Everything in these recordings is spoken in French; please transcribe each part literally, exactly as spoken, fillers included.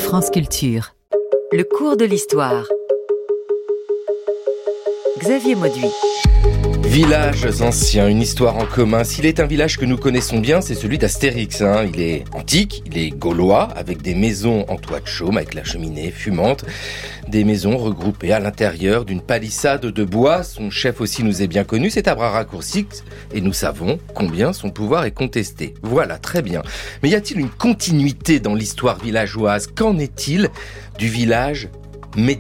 France Culture. Le cours de l'histoire. Xavier Mauduit. Villages anciens, une histoire en commun. S'il est un village que nous connaissons bien, c'est celui d'Astérix. Hein. Il est antique, il est gaulois, avec des maisons en toit de chaume, avec la cheminée fumante. Des maisons regroupées à l'intérieur d'une palissade de bois. Son chef aussi nous est bien connu, c'est à bras raccourcis. Et nous savons combien son pouvoir est contesté. Voilà, très bien. Mais y a-t-il une continuité dans l'histoire villageoise ? Qu'en est-il du village médiéval ?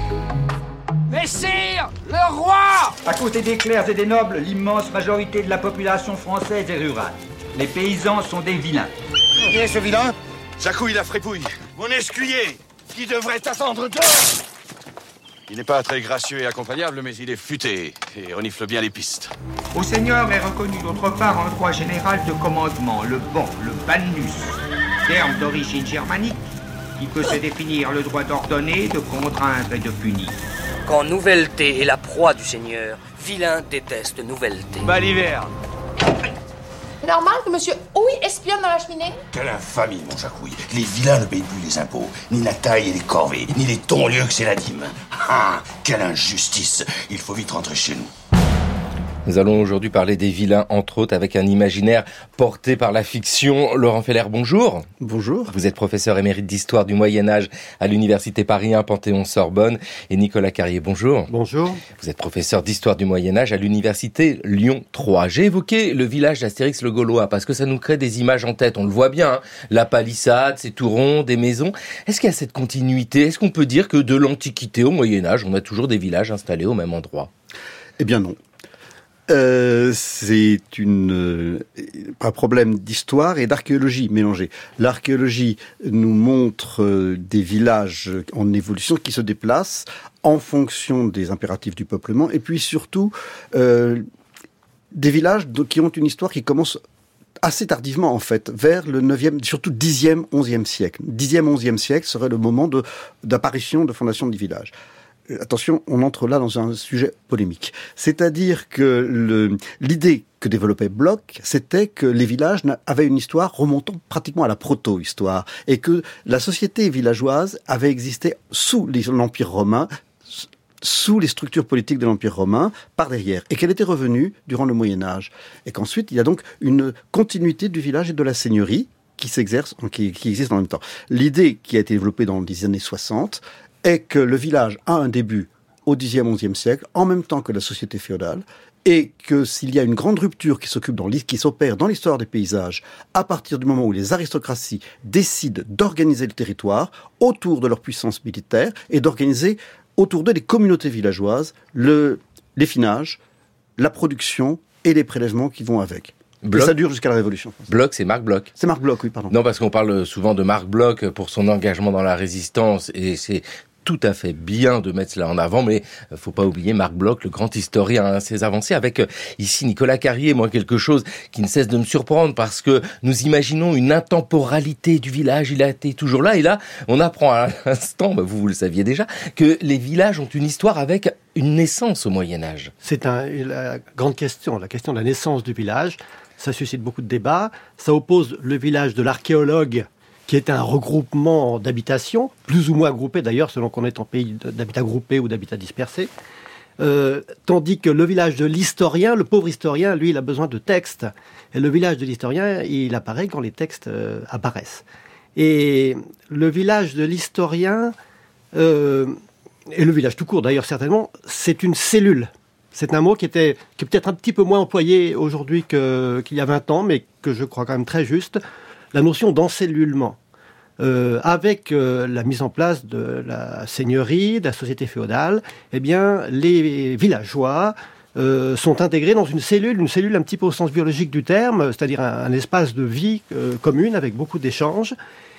Messire, le roi! À côté des clercs et des nobles, l'immense majorité de la population française est rurale. Les paysans sont des vilains. Qui est ce vilain? Jacouille la fripouille, Mon escuyer, qui devrait attendre dehors. il n'est pas très gracieux et accompagnable, mais il est futé et renifle bien les pistes. Au seigneur est reconnu d'autre part un droit général de commandement, le ban, le bannus, terme d'origine germanique qui peut se définir le droit d'ordonner, de contraindre et de punir. Quand nouvelleté est la proie du Seigneur, vilain déteste nouvelleté. Baliverne. C'est normal que monsieur Houille espionne dans la cheminée? Quelle infamie, mon Jacouille. Les vilains ne payent plus les impôts, ni la taille et les corvées, ni les tons-lieux que c'est la dîme. Ah, quelle injustice. Il faut vite rentrer chez nous. Nous allons aujourd'hui parler des vilains, entre autres, avec un imaginaire porté par la fiction. Laurent Feller, bonjour. Bonjour. Vous êtes professeur émérite d'histoire du Moyen-Âge à l'Université Paris un Panthéon-Sorbonne. Et Nicolas Carrier, bonjour. Bonjour. Vous êtes professeur d'histoire du Moyen-Âge à l'Université Lyon trois. J'ai évoqué le village d'Astérix le Gaulois parce que ça nous crée des images en tête. On le voit bien, hein. La palissade, ces tout ronds, des maisons. Est-ce qu'il y a cette continuité ? Est-ce qu'on peut dire que de l'Antiquité au Moyen-Âge, on a toujours des villages installés au même endroit ? Eh bien non. Euh, c'est une, euh, un problème d'histoire et d'archéologie mélangée. L'archéologie nous montre euh, des villages en évolution qui se déplacent en fonction des impératifs du peuplement et puis surtout euh, des villages qui ont une histoire qui commence assez tardivement en fait, vers le neuvième, surtout dixième, onzième siècle. dixième, onzième siècle serait le moment de, d'apparition, de fondation du village. Attention, on entre là dans un sujet polémique. C'est-à-dire que le, l'idée que développait Bloch, c'était que les villages avaient une histoire remontant pratiquement à la proto-histoire et que la société villageoise avait existé sous l'Empire romain, sous les structures politiques de l'Empire romain, par derrière, et qu'elle était revenue durant le Moyen-Âge. Et qu'ensuite, il y a donc une continuité du village et de la seigneurie qui s'exerce, qui, qui existe en même temps. L'idée qui a été développée dans les années soixante est que le village a un début au dixième, onzième siècle, en même temps que la société féodale, et que s'il y a une grande rupture qui s'occupe dans, qui s'opère dans l'histoire des paysages, à partir du moment où les aristocraties décident d'organiser le territoire autour de leur puissance militaire et d'organiser autour d'eux des communautés villageoises, le, l'effinage, la production et les prélèvements qui vont avec. Bloch. Et ça dure jusqu'à la Révolution française. Bloch, c'est Marc Bloch. C'est Marc Bloch, oui, pardon. Non, parce qu'on parle souvent de Marc Bloch pour son engagement dans la résistance, et c'est tout à fait bien de mettre cela en avant, mais faut pas oublier Marc Bloch, le grand historien, hein, ses avancées avec ici Nicolas Carrier, moi quelque chose qui ne cesse de me surprendre parce que nous imaginons une intemporalité du village, il a été toujours là, et là on apprend à l'instant, bah, vous, vous le saviez déjà, que les villages ont une histoire avec une naissance au Moyen-Âge. C'est un, la grande question, la question de la naissance du village, ça suscite beaucoup de débats, ça oppose le village de l'archéologue qui est un regroupement d'habitations, plus ou moins groupé d'ailleurs, selon qu'on est en pays d'habitat groupé ou d'habitat dispersé. Euh, tandis que le village de l'historien, le pauvre historien, lui, il a besoin de textes. Et le village de l'historien, il apparaît quand les textes euh, apparaissent. Et le village de l'historien, euh, et le village tout court d'ailleurs certainement, c'est une cellule. C'est un mot qui, était, qui est peut-être un petit peu moins employé aujourd'hui que, qu'il y a vingt ans, mais que je crois quand même très juste. La notion d'encellulement, euh, avec euh, la mise en place de la seigneurie, de la société féodale, eh bien, les villageois euh, sont intégrés dans une cellule, une cellule un petit peu au sens biologique du terme, c'est-à-dire un, un espace de vie euh, commune avec beaucoup d'échanges,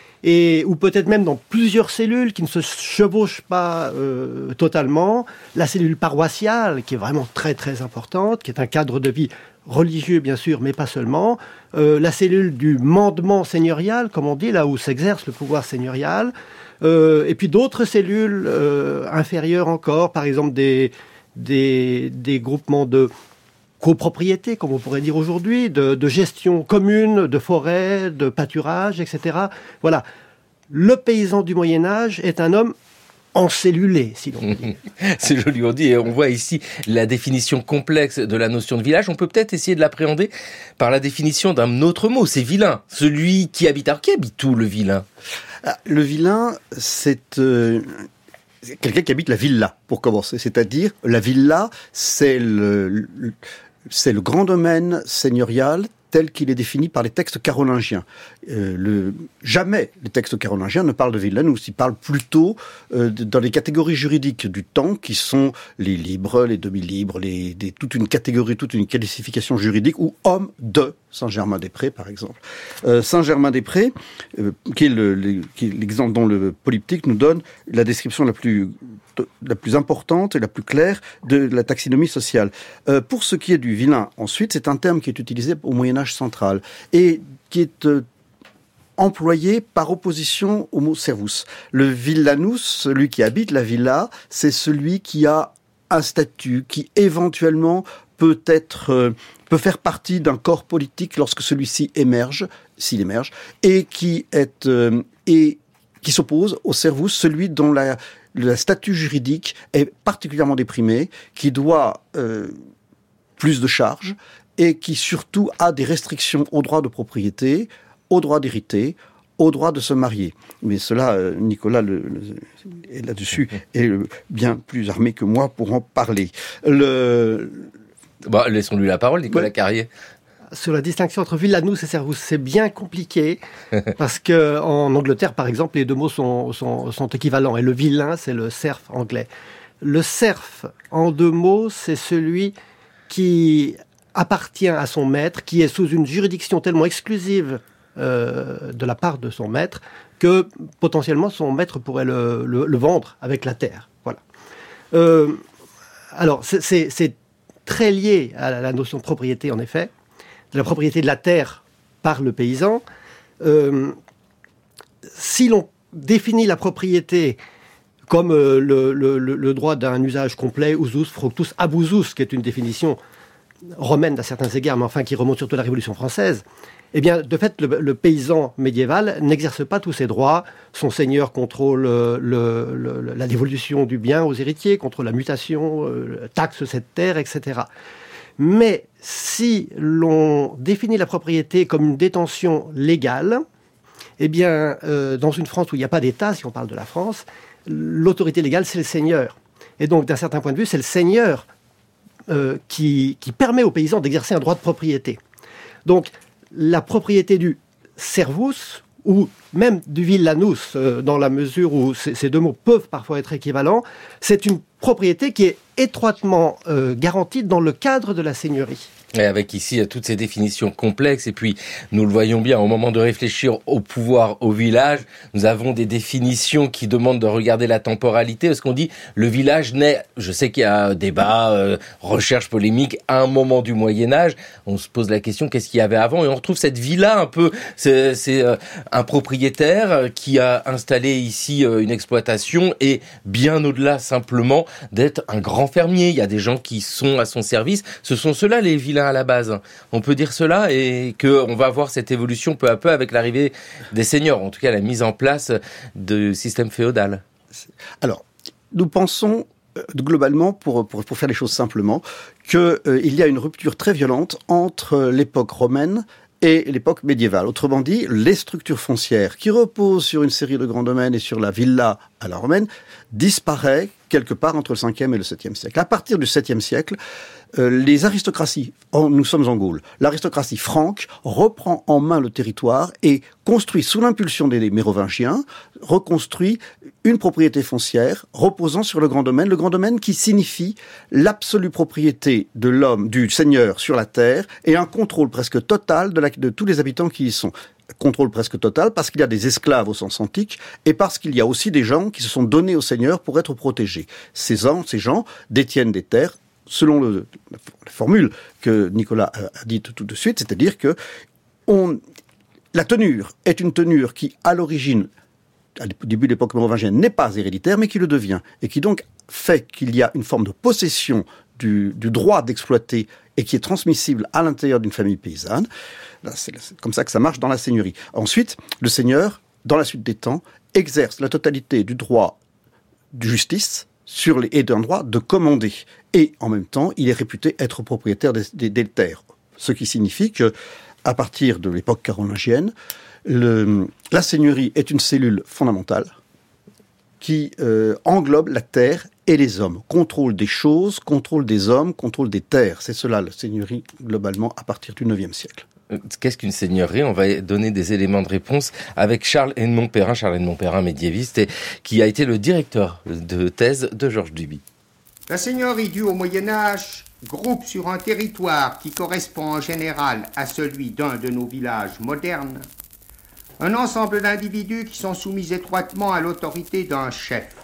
et ou peut-être même dans plusieurs cellules qui ne se chevauchent pas euh, totalement. La cellule paroissiale, qui est vraiment très très importante, qui est un cadre de vie religieux bien sûr, mais pas seulement. Euh, la cellule du mandement seigneurial, comme on dit, là où s'exerce le pouvoir seigneurial. Euh, et puis d'autres cellules euh, inférieures encore, par exemple des, des, des groupements de copropriété, comme on pourrait dire aujourd'hui, de, de gestion commune, de forêts, de pâturage, et cetera. Voilà. le paysan du Moyen-Âge est un homme encellulé, si l'on peut dire. C'est joli, on dit, et on voit ici la définition complexe de la notion de village. On peut peut-être essayer de l'appréhender par la définition d'un autre mot, c'est vilain. Celui qui habite. Alors, qui habite où, le vilain ? Le vilain, c'est euh, quelqu'un qui habite la villa, pour commencer. C'est-à-dire, la villa, c'est le, le, c'est le grand domaine seigneurial tel qu'il est défini par les textes carolingiens. Euh, le, jamais les textes carolingiens ne parlent de villanus, ils parlent plutôt euh, de, dans les catégories juridiques du temps, qui sont les libres, les demi-libres, les, des, toute une catégorie, toute une qualification juridique, ou homme de Saint-Germain-des-Prés, par exemple. Euh, Saint-Germain-des-Prés, euh, qui est, le, le, qui est l'exemple dont le polyptyque nous donne la description la plus la plus importante et la plus claire de la taxinomie sociale. Euh, pour ce qui est du vilain, ensuite, c'est un terme qui est utilisé au Moyen-Âge central et qui est euh, employé par opposition au mot servus. Le villanus, celui qui habite la villa, c'est celui qui a un statut, qui éventuellement peut être, euh, peut faire partie d'un corps politique lorsque celui-ci émerge, s'il émerge, et qui est, euh, et qui s'oppose au servus, celui dont la le statut juridique est particulièrement déprimé, qui doit euh, plus de charges et qui surtout a des restrictions au droit de propriété, au droit d'hériter, au droit de se marier. Mais cela, euh, Nicolas, le, le, là-dessus, est bien plus armé que moi pour en parler. Le... Bah, laissons-lui la parole, Nicolas ouais. Carrier. Sur la distinction entre villanus et servus, c'est bien compliqué, parce que en Angleterre, par exemple, les deux mots sont, sont, sont équivalents, et le vilain, c'est le serf anglais. Le serf, en deux mots, c'est celui qui appartient à son maître, qui est sous une juridiction tellement exclusive euh, de la part de son maître, que potentiellement son maître pourrait le, le, le vendre avec la terre. Voilà. Euh, alors, c'est, c'est, c'est très lié à la notion de propriété, en effet, de la propriété de la terre par le paysan. Euh, si l'on définit la propriété comme euh, le, le, le droit d'un usage complet, usus, fructus, abusus, qui est une définition romaine à certains égards, mais enfin qui remonte surtout à la Révolution française, eh bien, de fait, le, le paysan médiéval n'exerce pas tous ses droits. Son seigneur contrôle le, le, le, la dévolution du bien aux héritiers, contrôle la mutation, euh, taxe cette terre, et cetera. Mais si l'on définit la propriété comme une détention légale, eh bien, euh, dans une France où il n'y a pas d'État, si on parle de la France, l'autorité légale, c'est le seigneur. Et donc, d'un certain point de vue, c'est le seigneur euh, qui, qui permet aux paysans d'exercer un droit de propriété. Donc, la propriété du servus, ou même du villanus, euh, dans la mesure où c- ces deux mots peuvent parfois être équivalents, c'est une propriété qui est étroitement euh, garantie dans le cadre de la seigneurie. Et avec ici toutes ces définitions complexes, et puis nous le voyons bien, au moment de réfléchir au pouvoir au village, nous avons des définitions qui demandent de regarder la temporalité, parce qu'on dit le village naît, je sais qu'il y a débat, euh, recherche polémique, à un moment du Moyen-Âge, on se pose la question qu'est-ce qu'il y avait avant, et on retrouve cette villa un peu, c'est, c'est euh, un propriétaire qui a installé ici euh, une exploitation, et bien au-delà simplement d'être un grand fermier, il y a des gens qui sont à son service, ce sont ceux-là les villains à la base. On peut dire cela et qu'on va voir cette évolution peu à peu avec l'arrivée des seigneurs, en tout cas la mise en place du système féodal. Alors, nous pensons euh, globalement, pour, pour, pour faire les choses simplement, qu'il euh, y a une rupture très violente entre l'époque romaine et l'époque médiévale. Autrement dit, les structures foncières qui reposent sur une série de grands domaines et sur la villa à la romaine disparaissent quelque part entre le cinquième et le septième siècle. À partir du septième siècle, euh, les aristocraties, oh, nous sommes en Gaule, l'aristocratie franque reprend en main le territoire et construit, sous l'impulsion des Mérovingiens, reconstruit une propriété foncière reposant sur le grand domaine, le grand domaine qui signifie l'absolue propriété de l'homme, du seigneur sur la terre et un contrôle presque total de, la, de tous les habitants qui y sont. Contrôle presque total parce qu'il y a des esclaves au sens antique et parce qu'il y a aussi des gens qui se sont donnés au Seigneur pour être protégés. Ces gens, ces gens détiennent des terres selon le, la, la formule que Nicolas a dite tout de suite, c'est-à-dire que on, la tenure est une tenure qui, à l'origine, au début de l'époque mérovingienne, n'est pas héréditaire, mais qui le devient, et qui donc fait qu'il y a une forme de possession du, du droit d'exploiter et qui est transmissible à l'intérieur d'une famille paysanne. Là, c'est, c'est comme ça que ça marche dans la seigneurie. Ensuite, le seigneur dans la suite des temps, exerce la totalité du droit de justice sur les, et d'un droit de commander. Et en même temps, il est réputé être propriétaire des, des, des terres. Ce qui signifie que, à partir de l'époque carolingienne, le, la seigneurie est une cellule fondamentale qui euh, englobe la terre et les hommes. Contrôle des choses, contrôle des hommes, contrôle des terres. C'est cela, la seigneurie, globalement, à partir du neuvième siècle. Qu'est-ce qu'une seigneurie ? On va donner des éléments de réponse avec Charles Edmond Perrin, Charles Edmond Perrin, médiéviste, et qui a été le directeur de thèse de Georges Duby. La seigneurie due au Moyen-Âge groupe sur un territoire qui correspond en général à celui d'un de nos villages modernes un ensemble d'individus qui sont soumis étroitement à l'autorité d'un chef.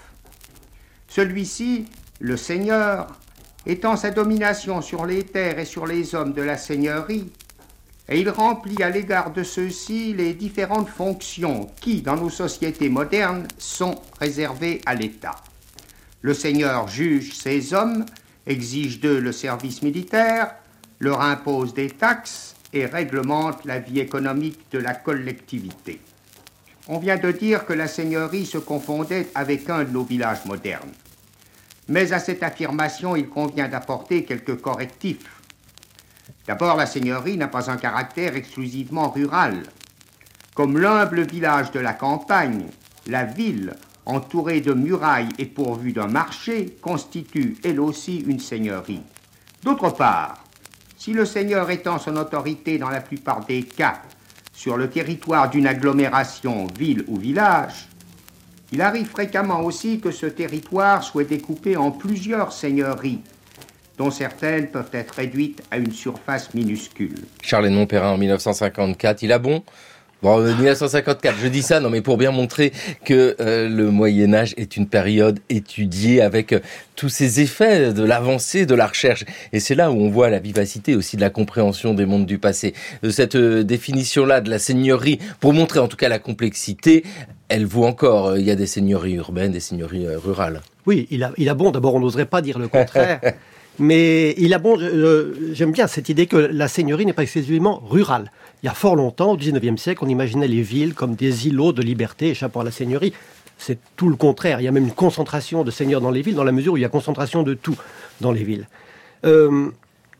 Celui-ci, le seigneur, étend sa domination sur les terres et sur les hommes de la seigneurie, et il remplit à l'égard de ceux-ci les différentes fonctions qui, dans nos sociétés modernes, sont réservées à l'État. Le seigneur juge ses hommes, exige d'eux le service militaire, leur impose des taxes et réglemente la vie économique de la collectivité. On vient de dire que la seigneurie se confondait avec un de nos villages modernes. Mais à cette affirmation, il convient d'apporter quelques correctifs. D'abord, la seigneurie n'a pas un caractère exclusivement rural. Comme l'humble village de la campagne, la ville, entourée de murailles et pourvue d'un marché, constitue elle aussi une seigneurie. D'autre part, si le seigneur étend son autorité dans la plupart des cas sur le territoire d'une agglomération, ville ou village, il arrive fréquemment aussi que ce territoire soit découpé en plusieurs seigneuries, dont certaines peuvent être réduites à une surface minuscule. Charles Edmond Perrin en dix-neuf cent cinquante-quatre, il a bon ? Bon, dix-neuf cent cinquante-quatre, je dis ça, non mais pour bien montrer que euh, le Moyen-Âge est une période étudiée avec euh, tous ces effets de l'avancée de la recherche. Et c'est là où on voit la vivacité aussi de la compréhension des mondes du passé. De cette euh, définition-là de la seigneurie, pour montrer en tout cas la complexité, elle vaut encore. Il y a des seigneuries urbaines, des seigneuries euh, rurales. Oui, il a, il a bon, d'abord on n'oserait pas dire le contraire. Mais il a bon, euh, j'aime bien cette idée que la seigneurie n'est pas exclusivement rurale. Il y a fort longtemps, au dix-neuvième siècle, on imaginait les villes comme des îlots de liberté échappant à la seigneurie. C'est tout le contraire. Il y a même une concentration de seigneurs dans les villes, dans la mesure où il y a concentration de tout dans les villes. Euh,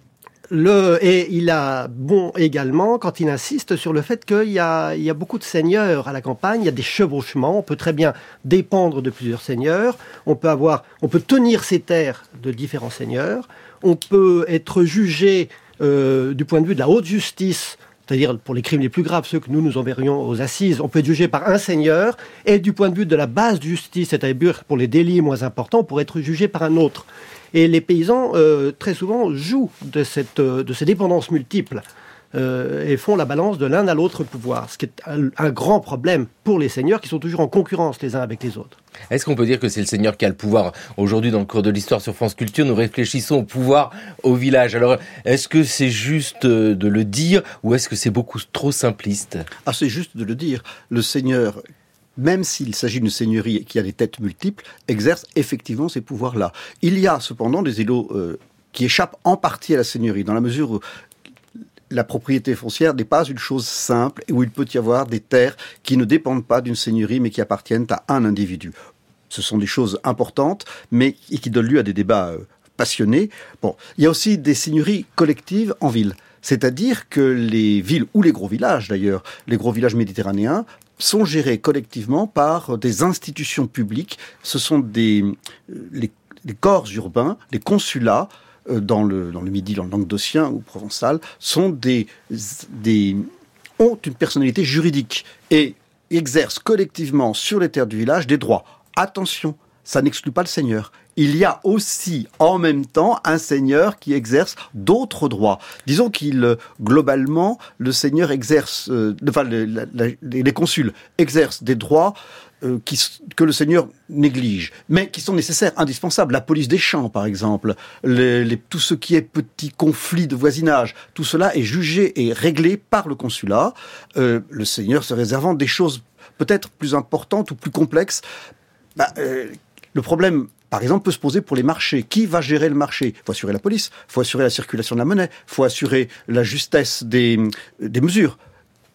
le, et il a bon également quand il insiste sur le fait qu'il y a, il y a beaucoup de seigneurs à la campagne, il y a des chevauchements, on peut très bien dépendre de plusieurs seigneurs, on peut, avoir, on peut tenir ses terres de différents seigneurs, on peut être jugé euh, du point de vue de la haute justice, c'est-à-dire pour les crimes les plus graves, ceux que nous nous enverrions aux assises, on peut être jugé par un seigneur, et du point de vue de la basse justice, c'est-à-dire pour les délits moins importants, on pourrait être jugé par un autre. Et les paysans, euh, très souvent, jouent de, cette, euh, de ces dépendances multiples euh, et font la balance de l'un à l'autre pouvoir, ce qui est un, un grand problème pour les seigneurs qui sont toujours en concurrence les uns avec les autres. Est-ce qu'on peut dire que c'est le seigneur qui a le pouvoir ? Aujourd'hui, dans le cours de l'histoire sur France Culture, nous réfléchissons au pouvoir au village. Alors, est-ce que c'est juste de le dire ou est-ce que c'est beaucoup trop simpliste ? Ah, c'est juste de le dire. Le seigneur, même s'il s'agit d'une seigneurie qui a des têtes multiples, exerce effectivement ces pouvoirs-là. Il y a cependant des îlots euh, qui échappent en partie à la seigneurie, dans la mesure où la propriété foncière n'est pas une chose simple et où il peut y avoir des terres qui ne dépendent pas d'une seigneurie mais qui appartiennent à un individu. Ce sont des choses importantes mais qui donnent lieu à des débats euh, passionnés. Bon, il y a aussi des seigneuries collectives en ville. C'est-à-dire que les villes, ou les gros villages d'ailleurs, les gros villages méditerranéens, sont gérés collectivement par des institutions publiques. Ce sont des les, les corps urbains, les consulats, dans le, dans le Midi, dans le Languedocien ou provençal, sont des, des, ont une personnalité juridique et exercent collectivement sur les terres du village des droits. Attention, ça n'exclut pas le seigneur. Il y a aussi, en même temps, un seigneur qui exerce d'autres droits. Disons qu'il, globalement, le seigneur exerce, euh, enfin, le, la, la, les consuls exercent des droits euh, qui, que le seigneur néglige, mais qui sont nécessaires, indispensables. La police des champs, par exemple, les, les, tout ce qui est petits conflits de voisinage, tout cela est jugé et réglé par le consulat, euh, le seigneur se réservant des choses peut-être plus importantes ou plus complexes. Bah, euh, le problème, par exemple, peut se poser pour les marchés. Qui va gérer le marché ? Il faut assurer la police, il faut assurer la circulation de la monnaie, il faut assurer la justesse des, des mesures.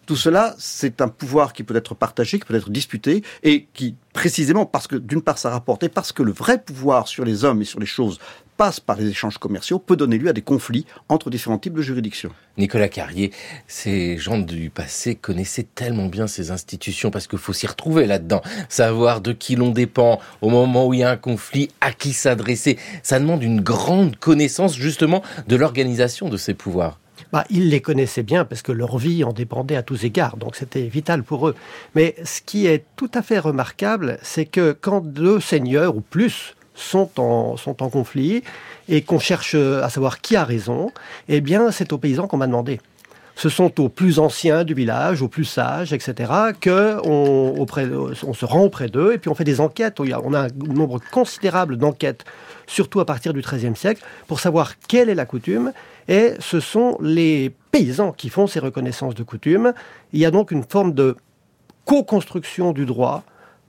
Tout cela, c'est un pouvoir qui peut être partagé, qui peut être disputé, et qui, précisément, parce que d'une part ça rapporte, et parce que le vrai pouvoir sur les hommes et sur les choses passe par les échanges commerciaux, peut donner lieu à des conflits entre différents types de juridictions. Nicolas Carrier, ces gens du passé connaissaient tellement bien ces institutions, parce qu'il faut s'y retrouver là-dedans, savoir de qui l'on dépend, au moment où il y a un conflit, à qui s'adresser. Ça demande une grande connaissance, justement, de l'organisation de ces pouvoirs. Bah, ils les connaissaient bien parce que leur vie en dépendait à tous égards, donc c'était vital pour eux. Mais ce qui est tout à fait remarquable, c'est que quand deux seigneurs ou plus sont en, sont en conflit et qu'on cherche à savoir qui a raison, eh bien c'est aux paysans qu'on m'a demandé. Ce sont aux plus anciens du village, aux plus sages, et cetera, qu'on auprès, on se rend auprès d'eux et puis on fait des enquêtes. On a un nombre considérable d'enquêtes, surtout à partir du treizième siècle, pour savoir quelle est la coutume. Et ce sont les paysans qui font ces reconnaissances de coutume. Il y a donc une forme de co-construction du droit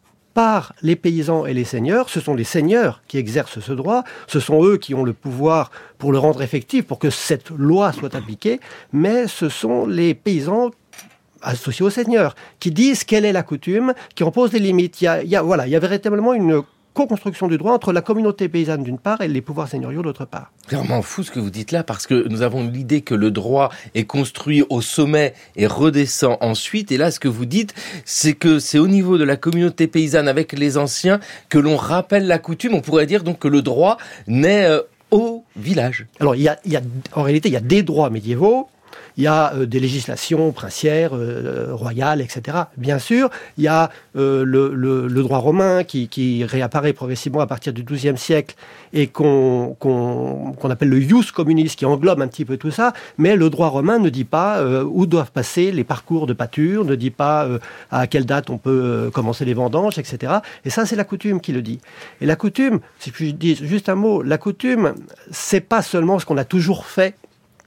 par les paysans et les seigneurs. Ce sont les seigneurs qui exercent ce droit. Ce sont eux qui ont le pouvoir pour le rendre effectif, pour que cette loi soit appliquée. Mais ce sont les paysans associés aux seigneurs qui disent quelle est la coutume, qui en posent des limites. Il y a, il y a, voilà, il y a véritablement une co-construction du droit entre la communauté paysanne d'une part et les pouvoirs seigneuriaux d'autre part. C'est vraiment fou ce que vous dites là, parce que nous avons l'idée que le droit est construit au sommet et redescend ensuite. Et là, ce que vous dites, c'est que c'est au niveau de la communauté paysanne avec les anciens que l'on rappelle la coutume. On pourrait dire donc que le droit naît euh, au village. Alors, il y a, il y a, en réalité, il y a des droits médiévaux. Il y a euh, des législations princières, euh, royales, et cetera. Bien sûr, il y a euh, le, le, le droit romain qui, qui réapparaît progressivement à partir du douzième siècle et qu'on, qu'on, qu'on appelle le ius communis, qui englobe un petit peu tout ça. Mais le droit romain ne dit pas euh, où doivent passer les parcours de pâture, ne dit pas euh, à quelle date on peut euh, commencer les vendanges, et cetera. Et ça, c'est la coutume qui le dit. Et la coutume, si je dis juste un mot, la coutume, c'est pas seulement ce qu'on a toujours fait.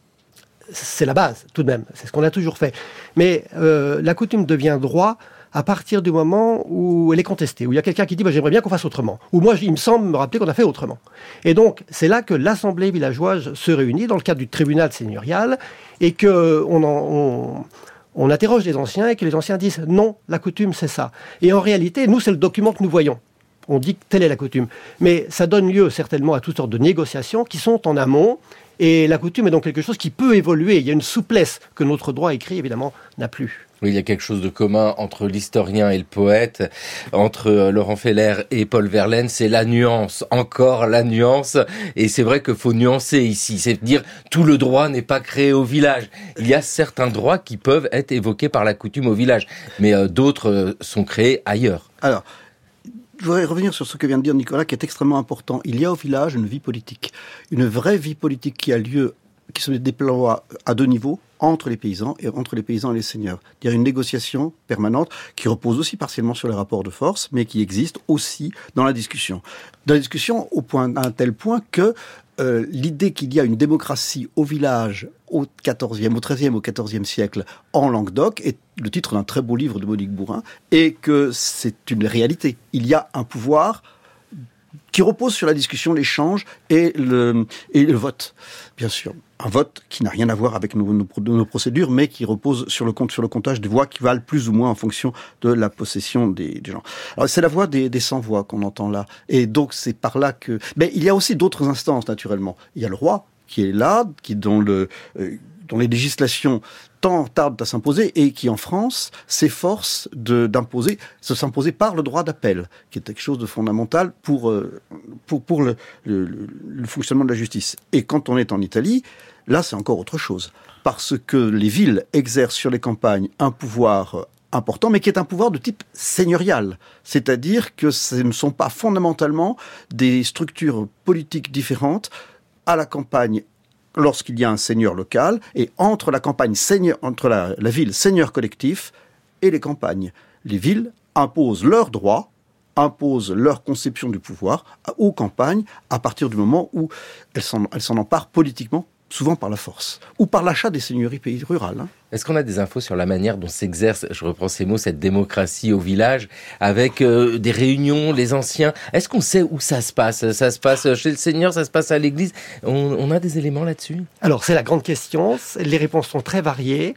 C'est la base, tout de même. C'est ce qu'on a toujours fait. Mais euh, la coutume devient droit à partir du moment où elle est contestée, où il y a quelqu'un qui dit bah, « j'aimerais bien qu'on fasse autrement ». Ou moi, il me semble me rappeler qu'on a fait autrement. Et donc, c'est là que l'assemblée villageoise se réunit dans le cadre du tribunal seigneurial et qu'on on, on interroge les anciens et que les anciens disent « non, la coutume, c'est ça ». Et en réalité, nous, c'est le document que nous voyons. On dit que telle est la coutume. Mais ça donne lieu certainement à toutes sortes de négociations qui sont en amont. Et la coutume est donc quelque chose qui peut évoluer. Il y a une souplesse que notre droit écrit, évidemment, n'a plus. Oui, il y a quelque chose de commun entre l'historien et le poète, entre Laurent Feller et Paul Verlaine, c'est la nuance, encore la nuance. Et c'est vrai qu'il faut nuancer ici, c'est dire tout le droit n'est pas créé au village. Il y a certains droits qui peuvent être évoqués par la coutume au village, mais euh, d'autres euh, sont créés ailleurs. Alors, je voudrais revenir sur ce que vient de dire Nicolas, qui est extrêmement important. Il y a au village une vie politique, une vraie vie politique qui a lieu, qui se déploie à deux niveaux, entre les paysans et entre les paysans et les seigneurs. Il y a une négociation permanente qui repose aussi partiellement sur les rapports de force, mais qui existe aussi dans la discussion. Dans la discussion au point, à un tel point que euh, l'idée qu'il y a une démocratie au village au quatorzième, au treizième, au quatorzième siècle en Languedoc est le titre d'un très beau livre de Monique Bourrin, et que c'est une réalité. Il y a un pouvoir qui repose sur la discussion, l'échange et le, et le vote, bien sûr. Un vote qui n'a rien à voir avec nos, nos, nos procédures, mais qui repose sur le compte, sur le comptage des voix qui valent plus ou moins en fonction de la possession des, des gens. Alors c'est la voix des, des sans-voix qu'on entend là, et donc c'est par là que. Mais il y a aussi d'autres instances naturellement. Il y a le roi qui est là, qui dont le euh, dont les législations tant tardent à s'imposer et qui, en France, s'efforce de, d'imposer, de s'imposer par le droit d'appel, qui est quelque chose de fondamental pour, euh, pour, pour le, le, le fonctionnement de la justice. Et quand on est en Italie, là, c'est encore autre chose. Parce que les villes exercent sur les campagnes un pouvoir important, mais qui est un pouvoir de type seigneurial. C'est-à-dire que ce ne sont pas fondamentalement des structures politiques différentes à la campagne lorsqu'il y a un seigneur local, et entre la campagne seigneur, entre la, la ville seigneur collectif et les campagnes. Les villes imposent leurs droits, imposent leur conception du pouvoir aux campagnes à partir du moment où elles s'en, elles s'en emparent politiquement, souvent par la force, ou par l'achat des seigneuries pays rurales. Hein. Est-ce qu'on a des infos sur la manière dont s'exerce, je reprends ces mots, cette démocratie au village, avec euh, des réunions, les anciens? Est-ce qu'on sait où ça se passe? Ça se passe chez le seigneur, ça se passe à l'église? On, on a des éléments là-dessus? Alors, c'est la grande question. Les réponses sont très variées.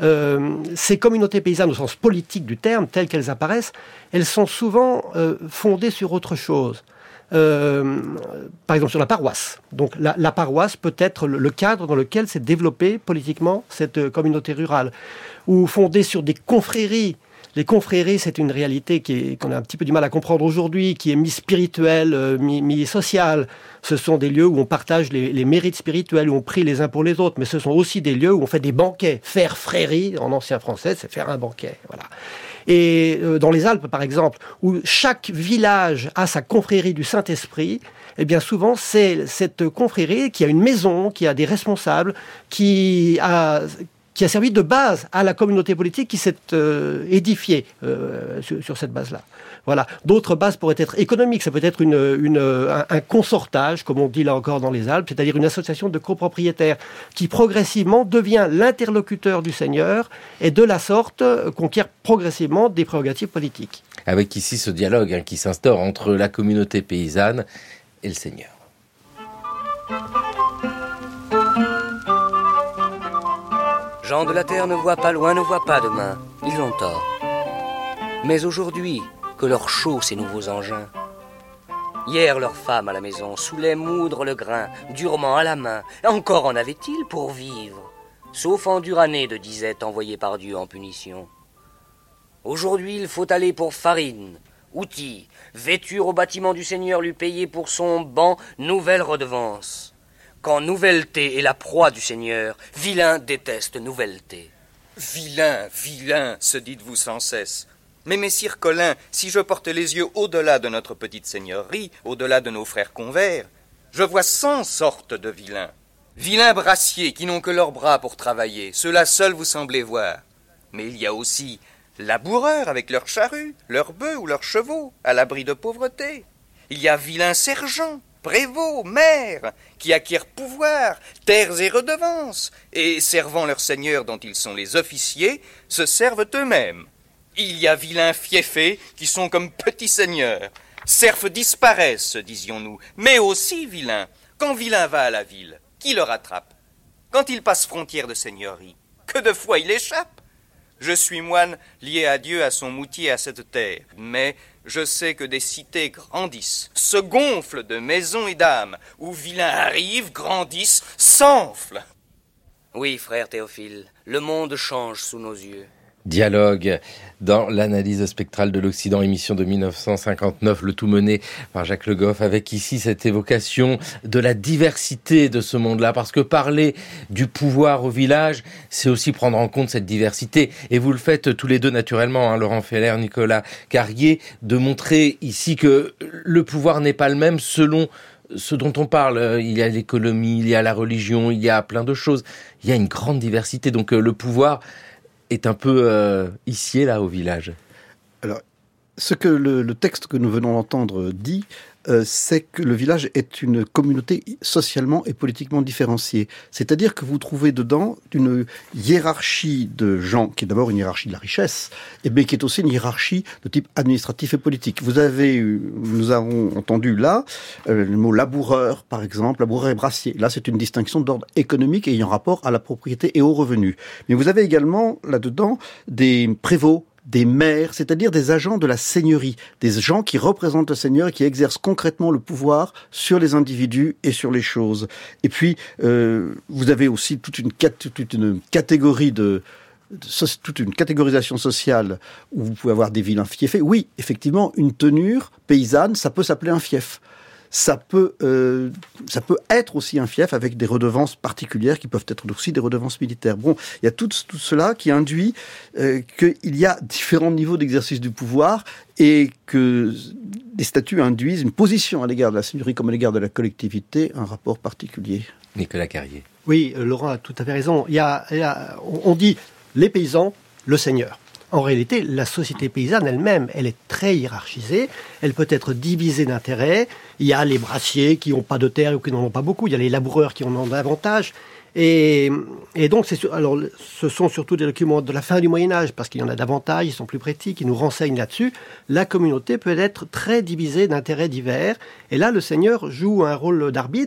euh, ces communautés paysannes au sens politique du terme, telles qu'elles apparaissent, elles sont souvent euh, fondées sur autre chose. Euh, par exemple sur la paroisse. Donc la, la paroisse peut être le, le cadre dans lequel s'est développée politiquement cette euh, communauté rurale, ou fondée sur des confréries. Les confréries, c'est une réalité qui est, qu'on a un petit peu du mal à comprendre aujourd'hui, qui est mi-spirituelle, euh, mi- mi-sociale. Ce sont des lieux où on partage les, les mérites spirituels, où on prie les uns pour les autres, mais ce sont aussi des lieux où on fait des banquets. Faire frérie, en ancien français, c'est faire un banquet. Voilà. Et euh, dans les Alpes, par exemple, où chaque village a sa confrérie du Saint-Esprit, eh bien souvent, c'est cette confrérie qui a une maison, qui a des responsables, qui a... qui a servi de base à la communauté politique qui s'est euh, édifiée euh, sur, sur cette base-là. Voilà. D'autres bases pourraient être économiques. Ça peut être une, une, un, un consortage, comme on dit là encore dans les Alpes, c'est-à-dire une association de copropriétaires qui progressivement devient l'interlocuteur du seigneur et de la sorte conquiert progressivement des prérogatives politiques. Avec ici ce dialogue hein, qui s'instaure entre la communauté paysanne et le seigneur. Gens de la terre ne voient pas loin, ne voient pas demain. Ils ont tort. Mais aujourd'hui, que leur chaud ces nouveaux engins. Hier, leurs femmes à la maison saoulaient moudre le grain, durement à la main. Encore en avait-il pour vivre, sauf en dure année de disette envoyée par Dieu en punition. Aujourd'hui, il faut aller pour farine, outils, vêture au bâtiment du Seigneur lui payer pour son banc nouvelle redevance. Quand nouvelleté est la proie du Seigneur, vilain déteste nouvelleté. Vilain, vilain, se dites-vous sans cesse. Mais messire Colin, si je porte les yeux au-delà de notre petite seigneurie, au-delà de nos frères convers, je vois cent sortes de vilains. Vilains brassiers qui n'ont que leurs bras pour travailler, ceux-là seuls vous semblez voir. Mais il y a aussi laboureurs avec leurs charrues, leurs bœufs ou leurs chevaux, à l'abri de pauvreté. Il y a vilains sergents, prévôts, maires, qui acquièrent pouvoir, terres et redevances, et servant leur seigneur dont ils sont les officiers, se servent eux-mêmes. Il y a vilains fiefés qui sont comme petits seigneurs. Serfs disparaissent, disions-nous, mais aussi vilains. Quand vilain va à la ville, qui le rattrape? Quand il passe frontière de seigneurie, que de fois il échappe? Je suis moine, lié à Dieu, à son moutier, à cette terre. Mais je sais que des cités grandissent, se gonflent de maisons et d'âmes, où vilains arrivent, grandissent, s'enflent. Oui, frère Théophile, le monde change sous nos yeux. Dialogue dans l'analyse spectrale de l'Occident, émission de dix-neuf cent cinquante-neuf, le tout mené par Jacques Le Goff, avec ici cette évocation de la diversité de ce monde-là, parce que parler du pouvoir au village, c'est aussi prendre en compte cette diversité, et vous le faites tous les deux naturellement, hein, Laurent Feller, Nicolas Carrier, de montrer ici que le pouvoir n'est pas le même selon ce dont on parle. Il y a l'économie, il y a la religion, il y a plein de choses, il y a une grande diversité, donc le pouvoir est un peu euh, ici et là au village. Alors, ce que le, le texte que nous venons d'entendre dit, euh, c'est que le village est une communauté socialement et politiquement différenciée. C'est-à-dire que vous trouvez dedans une hiérarchie de gens, qui est d'abord une hiérarchie de la richesse, et bien qui est aussi une hiérarchie de type administratif et politique. Vous avez, nous avons entendu là, euh, le mot laboureur, par exemple, laboureur et brassier. Là, c'est une distinction d'ordre économique ayant rapport à la propriété et aux revenus. Mais vous avez également là-dedans des prévôts, des maires, c'est-à-dire des agents de la seigneurie, des gens qui représentent le seigneur et qui exercent concrètement le pouvoir sur les individus et sur les choses. Et puis, euh, vous avez aussi toute une, toute une catégorie de, de, toute une catégorisation sociale où vous pouvez avoir des vilains fiefés. Oui, effectivement, une tenure paysanne, ça peut s'appeler un fief. Ça peut, euh, ça peut être aussi un fief avec des redevances particulières qui peuvent être aussi des redevances militaires. Bon, il y a tout, tout cela qui induit euh, qu'il y a différents niveaux d'exercice du pouvoir et que des statuts induisent une position à l'égard de la seigneurie comme à l'égard de la collectivité, un rapport particulier. Nicolas Carrier. Oui, euh, Laurent a tout à fait raison. Il y a, il y a, on dit les paysans, le seigneur. En réalité, la société paysanne elle-même, elle est très hiérarchisée. Elle peut être divisée d'intérêts. Il y a les brassiers qui n'ont pas de terre ou qui n'en ont pas beaucoup. Il y a les laboureurs qui en ont davantage. Et, et donc, c'est, alors, ce sont surtout des documents de la fin du Moyen-Âge, parce qu'il y en a davantage, ils sont plus précis, qui nous renseignent là-dessus. La communauté peut être très divisée d'intérêts divers. Et là, le seigneur joue un rôle d'arbitre.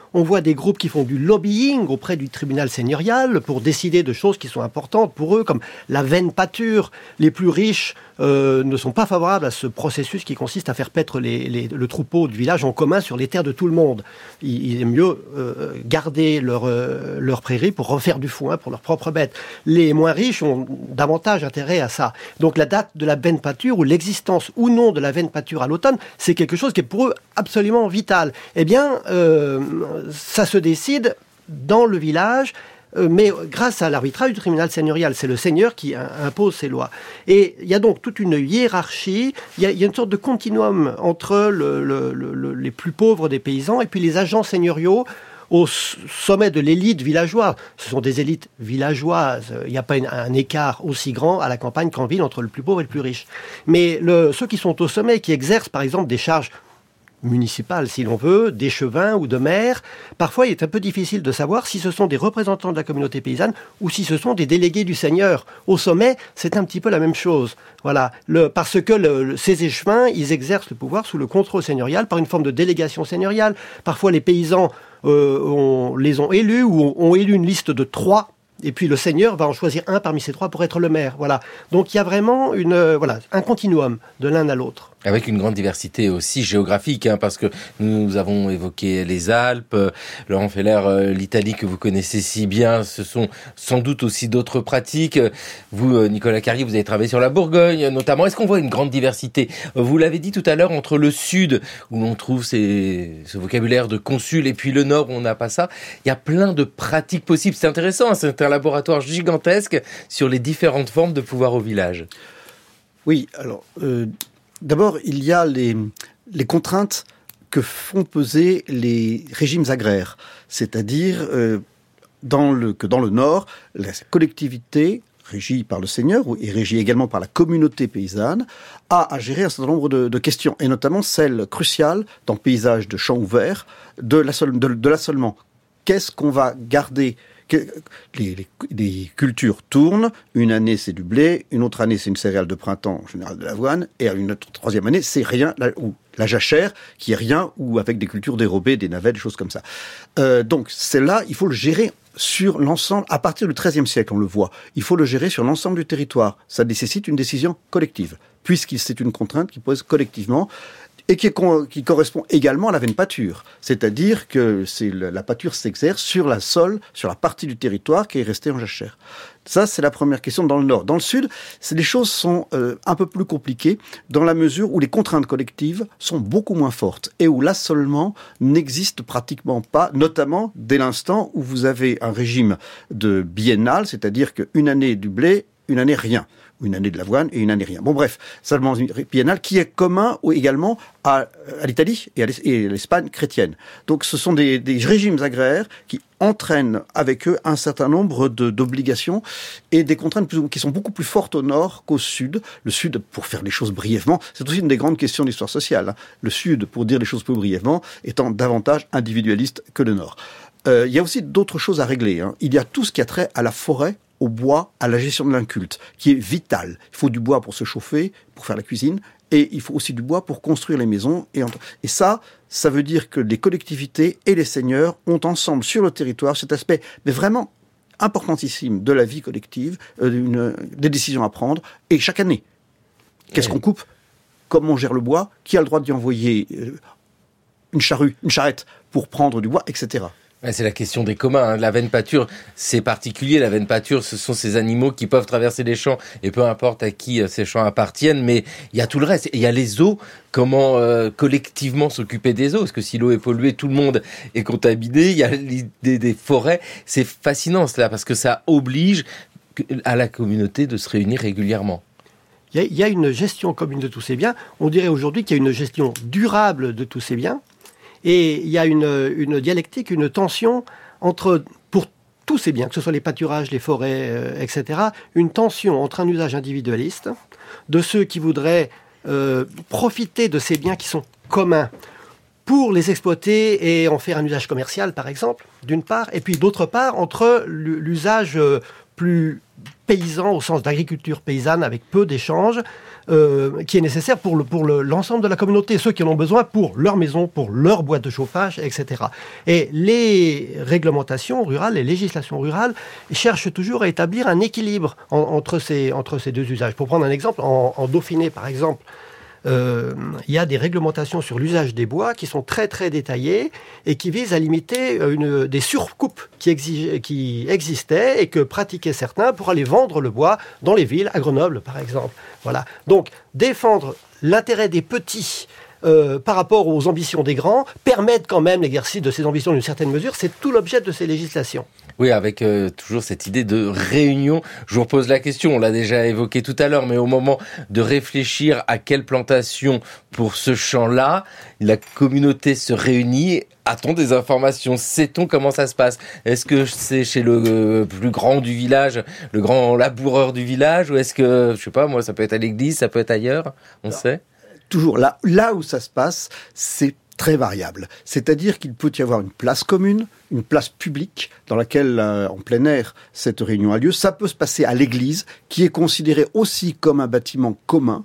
on voit des groupes qui font du lobbying auprès du tribunal seigneurial pour décider de choses qui sont importantes pour eux, comme la veine pâture. Les plus riches euh, ne sont pas favorables à ce processus qui consiste à faire paître les, les, le troupeau du village en commun sur les terres de tout le monde. Il, il est mieux euh, garder leur, euh, leur prairie pour refaire du foin pour leurs propres bêtes. Les moins riches ont davantage intérêt à ça. Donc la date de la veine pâture, ou l'existence ou non de la veine pâture à l'automne, c'est quelque chose qui est pour eux absolument vital. Eh bien, euh, ça se décide dans le village, euh, mais grâce à l'arbitrage du tribunal seigneurial. C'est le seigneur qui a, impose ces lois. Et il y a donc toute une hiérarchie, il y a, il y a une sorte de continuum entre le, le, le, les plus pauvres des paysans et puis les agents seigneuriaux au sommet de l'élite villageoise. Ce sont des élites villageoises. Il n'y a pas une, un écart aussi grand à la campagne qu'en ville entre le plus pauvre et le plus riche. Mais le, ceux qui sont au sommet, qui exercent par exemple des charges municipales, si l'on veut, d'échevins ou de maires, parfois il est un peu difficile de savoir si ce sont des représentants de la communauté paysanne ou si ce sont des délégués du seigneur. Au sommet, c'est un petit peu la même chose. Voilà, le, parce que le, le, ces échevins, ils exercent le pouvoir sous le contrôle seigneurial par une forme de délégation seigneuriale. Parfois les paysans euh, on, les ont élus ou ont, ont élu une liste de trois. Et puis le seigneur va en choisir un parmi ces trois pour être le maire. Voilà. Donc il y a vraiment une, euh, voilà, un continuum de l'un à l'autre. Avec une grande diversité aussi géographique, hein, parce que nous avons évoqué les Alpes, euh, Laurent Feller, euh, l'Italie que vous connaissez si bien, ce sont sans doute aussi d'autres pratiques. Vous, euh, Nicolas Carrier, vous avez travaillé sur la Bourgogne notamment. Est-ce qu'on voit une grande diversité ? Vous l'avez dit tout à l'heure, entre le sud, où l'on trouve ces, ce vocabulaire de consul, et puis le nord, où on n'a pas ça. Il y a plein de pratiques possibles. C'est intéressant, hein, c'est un laboratoire gigantesque sur les différentes formes de pouvoir au village. Oui, alors... Euh... D'abord, il y a les, les contraintes que font peser les régimes agraires. C'est-à-dire euh, dans le, que dans le Nord, la collectivité, régie par le seigneur et régie également par la communauté paysanne, a à gérer un certain nombre de, de questions, et notamment celle cruciale dans le paysage de champs ouverts, de, l'assole, de, de l'assolement. Qu'est-ce qu'on va garder ? Les, les, les cultures tournent, une année c'est du blé, une autre année c'est une céréale de printemps, en général de l'avoine, et une autre troisième année c'est rien, la, ou la jachère, qui est rien, ou avec des cultures dérobées, des navets, des choses comme ça. Euh, donc c'est là, il faut le gérer sur l'ensemble, à partir du treizième siècle on le voit, il faut le gérer sur l'ensemble du territoire. Ça nécessite une décision collective, puisque c'est une contrainte qui pose collectivement, et qui, est, qui correspond également à la veine pâture. C'est-à-dire que c'est le, la pâture s'exerce sur la sol, sur la partie du territoire qui est restée en jachère. Ça, c'est la première question dans le Nord. Dans le Sud, c'est, les choses sont euh, un peu plus compliquées dans la mesure où les contraintes collectives sont beaucoup moins fortes et où l'assolement n'existe pratiquement pas, notamment dès l'instant où vous avez un régime de biennal, c'est-à-dire qu'une année du blé, une année rien. Une année de l'avoine et une année rien. Bon bref, seulement une biennale qui est commun également à, à l'Italie et à l'Espagne chrétienne. Donc ce sont des, des régimes agraires qui entraînent avec eux un certain nombre de, d'obligations et des contraintes plus, qui sont beaucoup plus fortes au nord qu'au sud. Le sud, pour faire les choses brièvement, c'est aussi une des grandes questions d'histoire sociale. Le sud, pour dire les choses plus brièvement, étant davantage individualiste que le nord. Euh, il y a aussi d'autres choses à régler. Hein. Il y a tout ce qui a trait à la forêt, au bois, à la gestion de l'inculte, qui est vital. Il faut du bois pour se chauffer, pour faire la cuisine, et il faut aussi du bois pour construire les maisons. Et, et ça, ça veut dire que les collectivités et les seigneurs ont ensemble sur le territoire cet aspect, mais vraiment importantissime de la vie collective, euh, une, des décisions à prendre, et chaque année. Qu'est-ce qu'on coupe ? Comment on gère le bois ? Qui a le droit d'y envoyer euh, une charrue, une charrette pour prendre du bois, et cetera. C'est la question des communs. Hein. La veine pâture, c'est particulier. La veine pâture, ce sont ces animaux qui peuvent traverser les champs, et peu importe à qui ces champs appartiennent. Mais il y a tout le reste. Il y a les eaux. Comment euh, collectivement s'occuper des eaux ? Parce que si l'eau est polluée, tout le monde est contaminé. Il y a l'idée des forêts. C'est fascinant cela, parce que ça oblige à la communauté de se réunir régulièrement. Il y a, il y a une gestion commune de tous ces biens. On dirait aujourd'hui qu'il y a une gestion durable de tous ces biens. Et il y a une, une dialectique, une tension entre, pour tous ces biens, que ce soit les pâturages, les forêts, euh, et cetera, une tension entre un usage individualiste de ceux qui voudraient euh, profiter de ces biens qui sont communs pour les exploiter et en faire un usage commercial, par exemple, d'une part, et puis d'autre part, entre l'usage euh, plus paysan au sens d'agriculture paysanne avec peu d'échanges, euh, qui est nécessaire pour, le, pour le, l'ensemble de la communauté, ceux qui en ont besoin pour leur maison, pour leur boîte de chauffage, et cetera. Et les réglementations rurales, les législations rurales cherchent toujours à établir un équilibre en, entre, ces, entre ces deux usages. Pour prendre un exemple, en, en Dauphiné par exemple, Euh, il y a des réglementations sur l'usage des bois qui sont très très détaillées et qui visent à limiter une, des surcoupes qui, exige, qui existaient et que pratiquaient certains pour aller vendre le bois dans les villes, à Grenoble par exemple. Voilà. Donc défendre l'intérêt des petits euh, par rapport aux ambitions des grands permettent quand même l'exercice de ces ambitions d'une certaine mesure. C'est tout l'objet de ces législations. Oui, avec euh, toujours cette idée de réunion. Je vous repose la question, on l'a déjà évoqué tout à l'heure, mais au moment de réfléchir à quelle plantation pour ce champ-là, la communauté se réunit. A-t-on des informations? Sait-on comment ça se passe? Est-ce que c'est chez le euh, plus grand du village, le grand laboureur du village, ou est-ce que, je sais pas, moi, ça peut être à l'église, ça peut être ailleurs? On Alors, sait? Toujours là, là où ça se passe, c'est très variable. C'est-à-dire qu'il peut y avoir une place commune, une place publique dans laquelle, euh, en plein air, cette réunion a lieu. Ça peut se passer à l'église, qui est considérée aussi comme un bâtiment commun.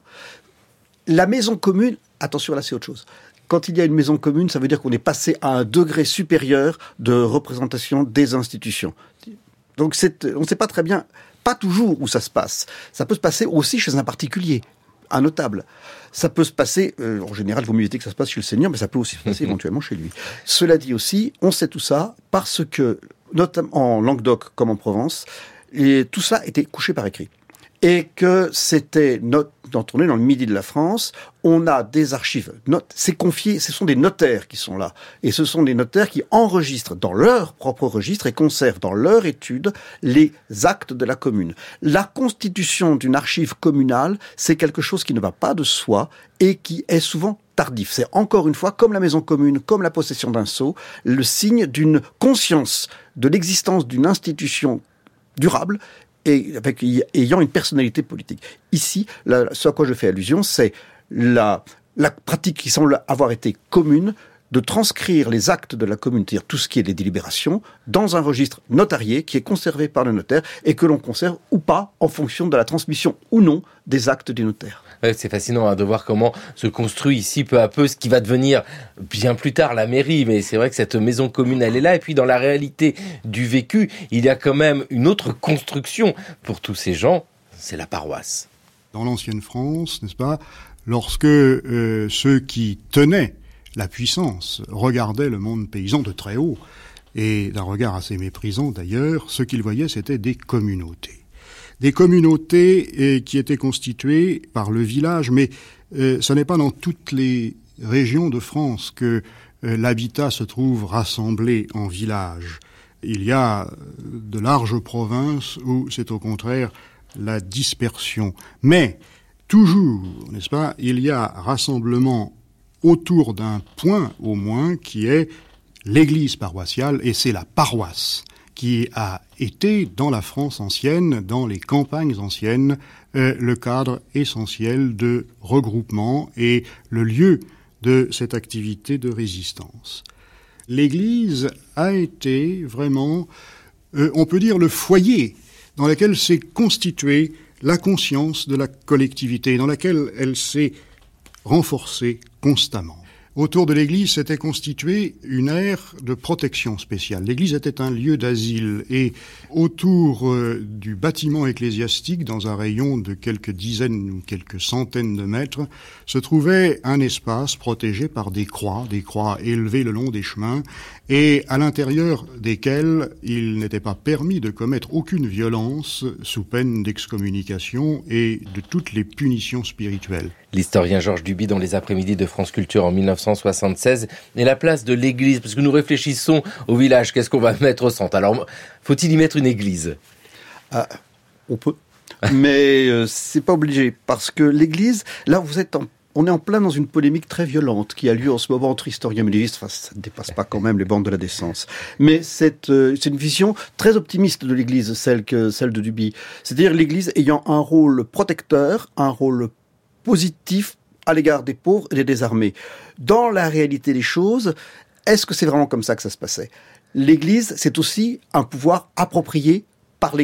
La maison commune, attention là, c'est autre chose. Quand il y a une maison commune, ça veut dire qu'on est passé à un degré supérieur de représentation des institutions. Donc c'est, on ne sait pas très bien, pas toujours où ça se passe. Ça peut se passer aussi chez un particulier, un notable. Ça peut se passer, euh, en général, il vaut mieux éviter que ça se passe chez le seigneur, mais ça peut aussi se passer éventuellement chez lui. Cela dit aussi, on sait tout ça parce que, notamment en Languedoc comme en Provence, et tout ça était couché par écrit. Et que c'était, not- dans, on est dans le midi de la France, on a des archives. Not- c'est confié, ce sont des notaires qui sont là. Et ce sont des notaires qui enregistrent dans leur propre registre et conservent dans leur étude les actes de la commune. La constitution d'une archive communale, c'est quelque chose qui ne va pas de soi et qui est souvent tardif. C'est encore une fois, comme la maison commune, comme la possession d'un sceau, le signe d'une conscience de l'existence d'une institution durable et avec, ayant une personnalité politique. Ici, la, ce à quoi je fais allusion, c'est la, la pratique qui semble avoir été commune de transcrire les actes de la commune, c'est-à-dire tout ce qui est des délibérations, dans un registre notarié qui est conservé par le notaire et que l'on conserve ou pas en fonction de la transmission ou non des actes du notaire. Ouais, c'est fascinant hein, de voir comment se construit ici peu à peu ce qui va devenir bien plus tard la mairie. Mais c'est vrai que cette maison commune, elle est là. Et puis dans la réalité du vécu, il y a quand même une autre construction pour tous ces gens, c'est la paroisse. Dans l'ancienne France, n'est-ce pas, lorsque euh, ceux qui tenaient la puissance regardaient le monde paysan de très haut, et d'un regard assez méprisant d'ailleurs, ce qu'ils voyaient, c'était des communautés. Des communautés eh, qui étaient constituées par le village, mais euh, ce n'est pas dans toutes les régions de France que euh, l'habitat se trouve rassemblé en villages. Il y a de larges provinces où c'est au contraire la dispersion. Mais toujours, n'est-ce pas, il y a rassemblement autour d'un point au moins qui est l'église paroissiale, et c'est la paroisse qui a été, dans la France ancienne, dans les campagnes anciennes, euh, le cadre essentiel de regroupement et le lieu de cette activité de résistance. L'Église a été vraiment, euh, on peut dire, le foyer dans lequel s'est constituée la conscience de la collectivité, dans laquelle elle s'est renforcée constamment. Autour de l'église s'était constituée une aire de protection spéciale. L'église était un lieu d'asile et autour euh, du bâtiment ecclésiastique, dans un rayon de quelques dizaines ou quelques centaines de mètres, se trouvait un espace protégé par des croix, des croix élevées le long des chemins, et à l'intérieur desquelles il n'était pas permis de commettre aucune violence sous peine d'excommunication et de toutes les punitions spirituelles. L'historien Georges Duby dans les après-midi de France Culture en mille neuf cent soixante-seize. Et la place de l'église, parce que nous réfléchissons au village, qu'est-ce qu'on va mettre au centre? Alors, faut-il y mettre une église? Ah, on peut, mais euh, c'est pas obligé, parce que l'église, là vous êtes en On est en plein dans une polémique très violente qui a lieu en ce moment entre historiens et médiévistes. Enfin, ça ne dépasse pas quand même les bornes de la décence. Mais c'est, euh, c'est une vision très optimiste de l'Église, celle, que, celle de Duby. C'est-à-dire l'Église ayant un rôle protecteur, un rôle positif à l'égard des pauvres et des désarmés. Dans la réalité des choses, est-ce que c'est vraiment comme ça que ça se passait? L'Église, c'est aussi un pouvoir approprié par les grands.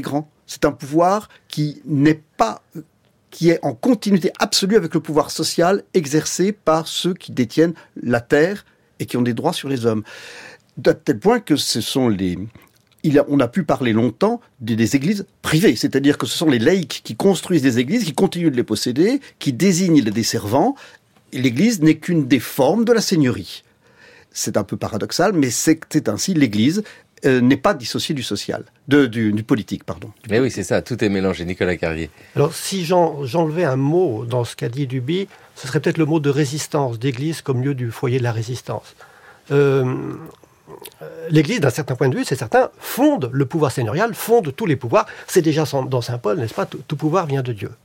C'est un pouvoir qui n'est pas, qui est en continuité absolue avec le pouvoir social exercé par ceux qui détiennent la terre et qui ont des droits sur les hommes. À tel point que ce sont les, il a, on a pu parler longtemps des, des églises privées, c'est-à-dire que ce sont les laïcs qui construisent des églises, qui continuent de les posséder, qui désignent des servants. Et l'église n'est qu'une des formes de la seigneurie. C'est un peu paradoxal, mais c'est, c'est ainsi, l'église euh, n'est pas dissociée du social, de, du, du politique, pardon. Du mais politique. oui, c'est ça, tout est mélangé. Nicolas Carrier. Alors, si j'en, j'enlevais un mot dans ce qu'a dit Duby, ce serait peut-être le mot de résistance, d'église comme lieu du foyer de la résistance. Euh, L'Église, d'un certain point de vue, c'est certain, fonde le pouvoir seigneurial, fonde tous les pouvoirs. C'est déjà dans Saint Paul, n'est-ce pas ? Tout, tout pouvoir vient de Dieu.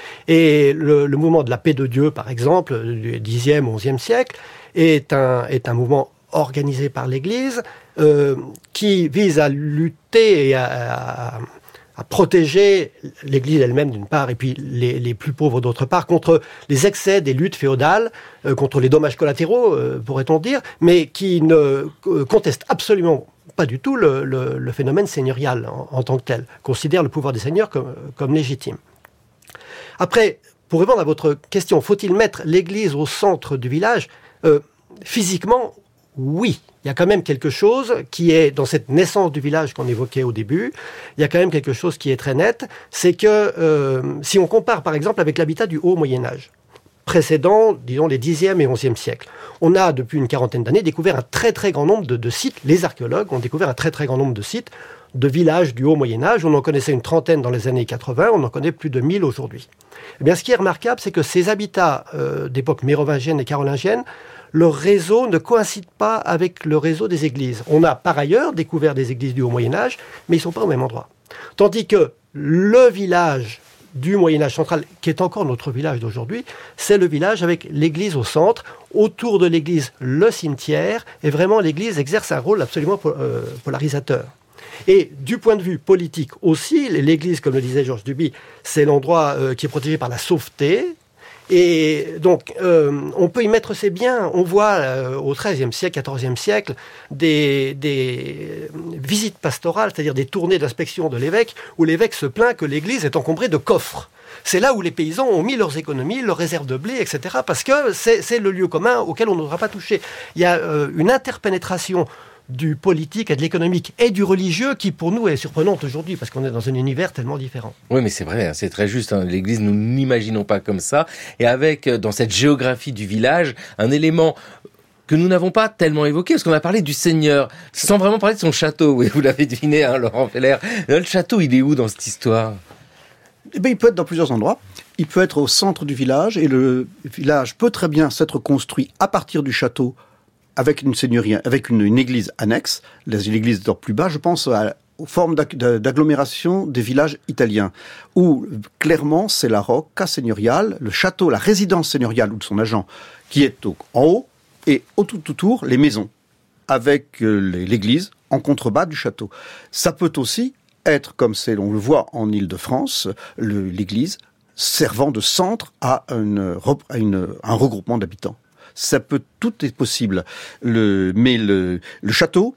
Et le, le mouvement de la paix de Dieu, par exemple, du dixième, onzième siècle, est un, est un mouvement organisé par l'Église euh, qui vise à lutter et à, à, à protéger l'Église elle-même d'une part, et puis les, les plus pauvres d'autre part, contre les excès des luttes féodales, euh, contre les dommages collatéraux, euh, pourrait-on dire, mais qui ne euh, contestent absolument pas du tout le, le, le phénomène seigneurial en, en tant que tel, considère le pouvoir des seigneurs comme, comme légitime. Après, pour répondre à votre question, faut-il mettre l'Église au centre du village ? euh, Physiquement, oui. Il y a quand même quelque chose qui est, dans cette naissance du village qu'on évoquait au début, il y a quand même quelque chose qui est très net, c'est que euh, si on compare par exemple avec l'habitat du Haut Moyen-Âge, précédent, disons, les dixième et onzième siècles, on a depuis une quarantaine d'années découvert un très très grand nombre de, de sites, les archéologues ont découvert un très très grand nombre de sites, de villages du Haut Moyen-Âge. On en connaissait une trentaine dans les années quatre-vingts, on en connaît plus de mille aujourd'hui. Eh bien, ce qui est remarquable, c'est que ces habitats euh, d'époque mérovingienne et carolingienne, leur réseau ne coïncide pas avec le réseau des églises. On a par ailleurs découvert des églises du Haut Moyen-Âge, mais ils ne sont pas au même endroit. Tandis que le village du Moyen-Âge central, qui est encore notre village d'aujourd'hui, c'est le village avec l'église au centre, autour de l'église le cimetière, et vraiment l'église exerce un rôle absolument euh, polarisateur. Et du point de vue politique aussi, l'église, comme le disait Georges Duby, c'est l'endroit euh, qui est protégé par la sauveté. Et donc, euh, on peut y mettre ses biens. On voit euh, au treizième siècle, quatorzième siècle, des, des visites pastorales, c'est-à-dire des tournées d'inspection de l'évêque, où l'évêque se plaint que l'église est encombrée de coffres. C'est là où les paysans ont mis leurs économies, leurs réserves de blé, et cetera, parce que c'est, c'est le lieu commun auquel on n'aura pas touché. Il y a euh, une interpénétration du politique et de l'économique et du religieux qui, pour nous, est surprenante aujourd'hui, parce qu'on est dans un univers tellement différent. Oui, mais c'est vrai, hein, c'est très juste. Hein. L'Église, nous n'imaginons pas comme ça. Et avec, dans cette géographie du village, un élément que nous n'avons pas tellement évoqué, parce qu'on a parlé du Seigneur, sans vraiment parler de son château. Oui, vous l'avez deviné, hein, Laurent Feller. Le château, il est où dans cette histoire ? Eh bien, il peut être dans plusieurs endroits. Il peut être au centre du village, et le village peut très bien s'être construit à partir du château, avec une seigneurie, avec une, une église annexe. L'église dort plus bas, je pense à, aux formes d'agglomération des villages italiens, où clairement c'est la rocca seigneuriale, le château, la résidence seigneuriale ou de son agent, qui est au, en haut, et au tout autour les maisons, avec euh, l'église en contrebas du château. Ça peut aussi être, comme c'est, on le voit en Île-de-France, le, l'église servant de centre à, une, à une, un regroupement d'habitants. Ça peut, tout est possible. Le, mais le, le château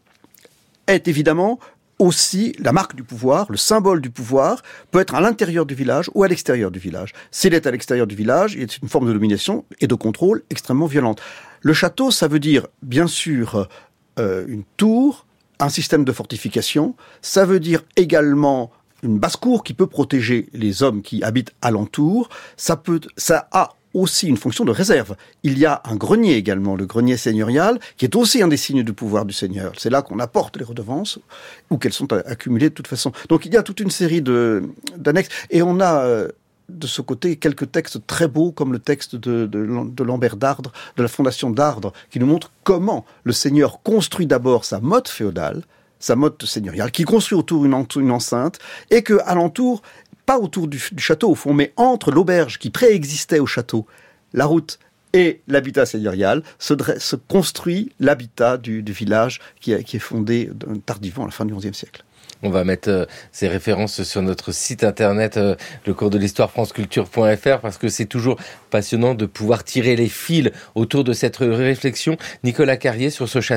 est évidemment aussi la marque du pouvoir, le symbole du pouvoir, peut être à l'intérieur du village ou à l'extérieur du village. S'il est à l'extérieur du village, il est une forme de domination et de contrôle extrêmement violente. Le château, ça veut dire, bien sûr, euh, une tour, un système de fortification. Ça veut dire également une basse-cour qui peut protéger les hommes qui habitent alentour. Ça peut, ça a aussi une fonction de réserve. Il y a un grenier également, le grenier seigneurial, qui est aussi un des signes du pouvoir du seigneur. C'est là qu'on apporte les redevances, ou qu'elles sont accumulées de toute façon. Donc il y a toute une série de, d'annexes, et on a euh, de ce côté quelques textes très beaux, comme le texte de, de, de Lambert d'Ardres, de la fondation d'Ardres, qui nous montre comment le seigneur construit d'abord sa motte féodale, sa motte seigneuriale, qui construit autour une, une enceinte, et que alentour, pas autour du, du château au fond, mais entre l'auberge qui préexistait au château, la route et l'habitat seigneurial, se, se construit l'habitat du, du village qui, a, qui est fondé tardivement à la fin du onzième siècle. On va mettre euh, ces références sur notre site internet, euh, le cours de l'histoire franceculture point f r, parce que c'est toujours passionnant de pouvoir tirer les fils autour de cette réflexion. Nicolas Carrier, sur ce château ?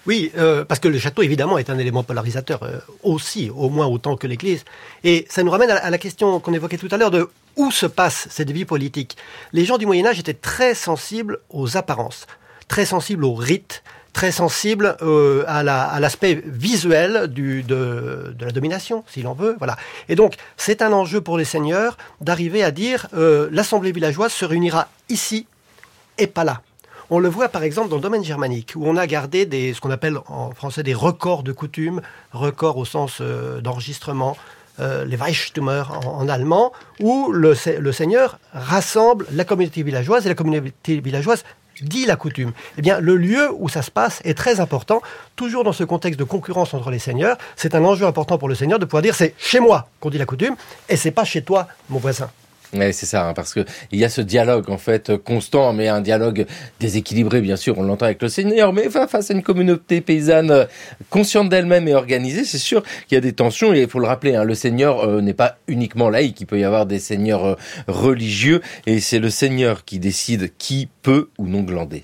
Oui, euh, parce que le château, évidemment, est un élément polarisateur euh, aussi, au moins autant que l'Église. Et ça nous ramène à la, à la question qu'on évoquait tout à l'heure de où se passe cette vie politique. Les gens du Moyen-Âge étaient très sensibles aux apparences, très sensibles aux rites, très sensibles euh, à, la, à l'aspect visuel du, de, de la domination, si l'on veut. Voilà. Et donc, c'est un enjeu pour les seigneurs d'arriver à dire euh, l'assemblée villageoise se réunira ici et pas là. On le voit par exemple dans le domaine germanique, où on a gardé des, ce qu'on appelle en français des records de coutumes, records au sens euh, d'enregistrement, euh, les Weisstummer en, en allemand, où le, le seigneur rassemble la communauté villageoise et la communauté villageoise dit la coutume. Eh bien, le lieu où ça se passe est très important, toujours dans ce contexte de concurrence entre les seigneurs. C'est un enjeu important pour le seigneur de pouvoir dire c'est chez moi qu'on dit la coutume et c'est pas chez toi, mon voisin. Oui, c'est ça, hein, parce que il y a ce dialogue en fait constant, mais un dialogue déséquilibré, bien sûr, on l'entend avec le Seigneur, mais face à une communauté paysanne consciente d'elle-même et organisée, c'est sûr qu'il y a des tensions, et il faut le rappeler, hein, le Seigneur euh, n'est pas uniquement laïque, il peut y avoir des seigneurs euh, religieux, et c'est le Seigneur qui décide qui peut ou non glander.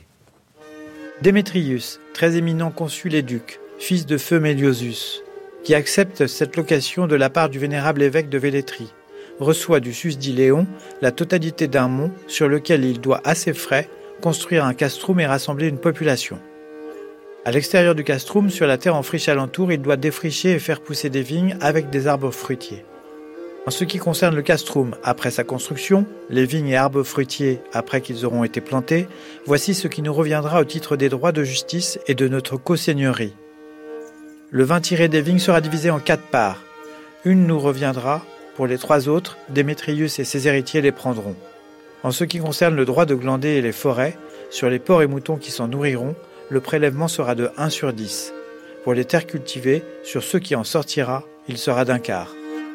Démétrius, très éminent consul et duc, fils de feu Méliosus, qui accepte cette location de la part du vénérable évêque de Vélétrie, reçoit du susdit Léon la totalité d'un mont sur lequel il doit à ses frais construire un castrum et rassembler une population. À l'extérieur du castrum, sur la terre en friche alentour, il doit défricher et faire pousser des vignes avec des arbres fruitiers. En ce qui concerne le castrum, après sa construction, les vignes et arbres fruitiers après qu'ils auront été plantés, voici ce qui nous reviendra au titre des droits de justice et de notre co-seigneurie. Le vin tiré des vignes sera divisé en quatre parts. Une nous reviendra. Pour les trois autres, Démétrius et ses héritiers les prendront. En ce qui concerne le droit de glander et les forêts, sur les porcs et moutons qui s'en nourriront, le prélèvement sera de un sur dix. Pour les terres cultivées, sur ceux qui en sortira, il sera d'un quart.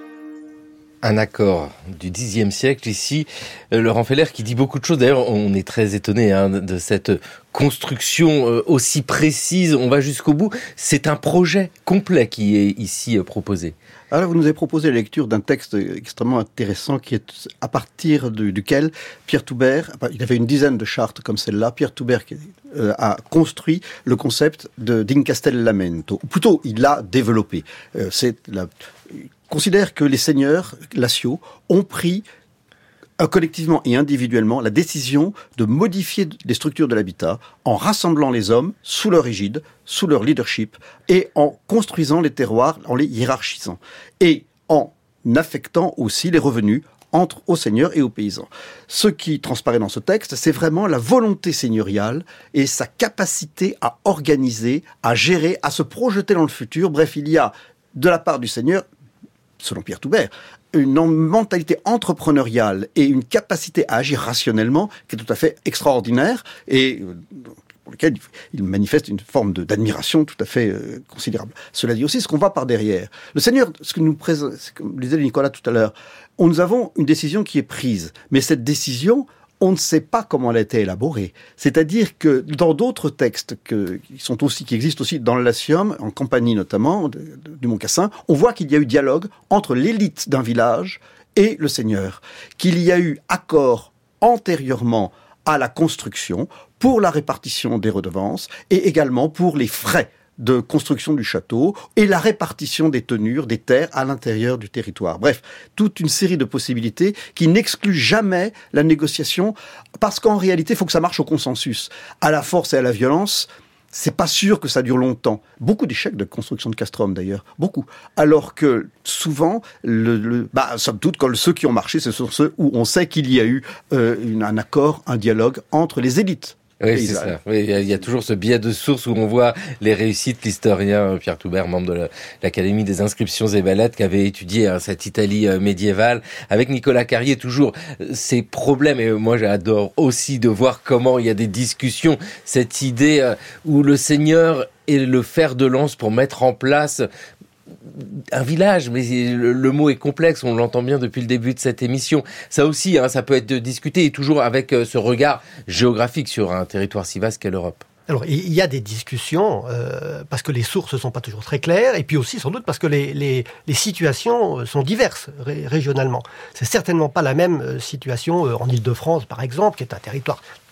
Un accord du dixième siècle ici, Laurent Feller, qui dit beaucoup de choses. D'ailleurs, on est très étonné hein, de cette construction euh, aussi précise. On va jusqu'au bout. C'est un projet complet qui est ici euh, proposé. Alors, vous nous avez proposé la lecture d'un texte extrêmement intéressant qui est à partir de, duquel Pierre Toubert, il avait une dizaine de chartes comme celle-là, Pierre Toubert euh, a construit le concept de d'incastellamento. Ou plutôt, il l'a développé. Euh, c'est la, il considère que les seigneurs laciaux ont pris collectivement et individuellement la décision de modifier les structures de l'habitat en rassemblant les hommes sous leur égide, sous leur leadership et en construisant les terroirs, en les hiérarchisant et en affectant aussi les revenus entre aux seigneurs et aux paysans. Ce qui transparaît dans ce texte, c'est vraiment la volonté seigneuriale et sa capacité à organiser, à gérer, à se projeter dans le futur. Bref, il y a de la part du seigneur, selon Pierre Toubert, une mentalité entrepreneuriale et une capacité à agir rationnellement qui est tout à fait extraordinaire et pour lequel il manifeste une forme de, d'admiration tout à fait euh, considérable. Cela dit aussi ce qu'on va par derrière. Le Seigneur, ce que nous présente, comme disait Nicolas tout à l'heure, on, nous avons une décision qui est prise, mais cette décision, on ne sait pas comment elle a été élaborée. C'est-à-dire que dans d'autres textes que, qui sont aussi, qui existent aussi dans le Latium, en Campanie notamment, de, de, du Mont-Cassin, on voit qu'il y a eu dialogue entre l'élite d'un village et le seigneur. Qu'il y a eu accord antérieurement à la construction pour la répartition des redevances et également pour les frais de construction du château et la répartition des tenures, des terres à l'intérieur du territoire. Bref, toute une série de possibilités qui n'excluent jamais la négociation parce qu'en réalité, il faut que ça marche au consensus. À la force et à la violence, c'est pas sûr que ça dure longtemps. Beaucoup d'échecs de construction de castrum d'ailleurs, beaucoup. Alors que souvent, le, le, bah, somme toute, quand ceux qui ont marché, ce sont ceux où on sait qu'il y a eu euh, une, un accord, un dialogue entre les élites. Oui, c'est ça. Oui, il y, a, il y a toujours ce biais de source où on voit les réussites. L'historien Pierre Toubert, membre de la, l'Académie des inscriptions et belles-lettres, qui avait étudié hein, cette Italie euh, médiévale, avec Nicolas Carrier, toujours euh, ces problèmes. Et moi, j'adore aussi de voir comment il y a des discussions, cette idée euh, où le Seigneur est le fer de lance pour mettre en place un village, mais le, le mot est complexe, on l'entend bien depuis le début de cette émission. Ça aussi, hein, ça peut être discuté, et toujours avec euh, ce regard géographique sur un territoire si vaste qu'est l'Europe. Alors, il y a des discussions, euh, parce que les sources ne sont pas toujours très claires, et puis aussi, sans doute, parce que les, les, les situations sont diverses ré- régionalement. C'est certainement pas la même situation euh, en Île-de-France, par exemple, qui est un territoire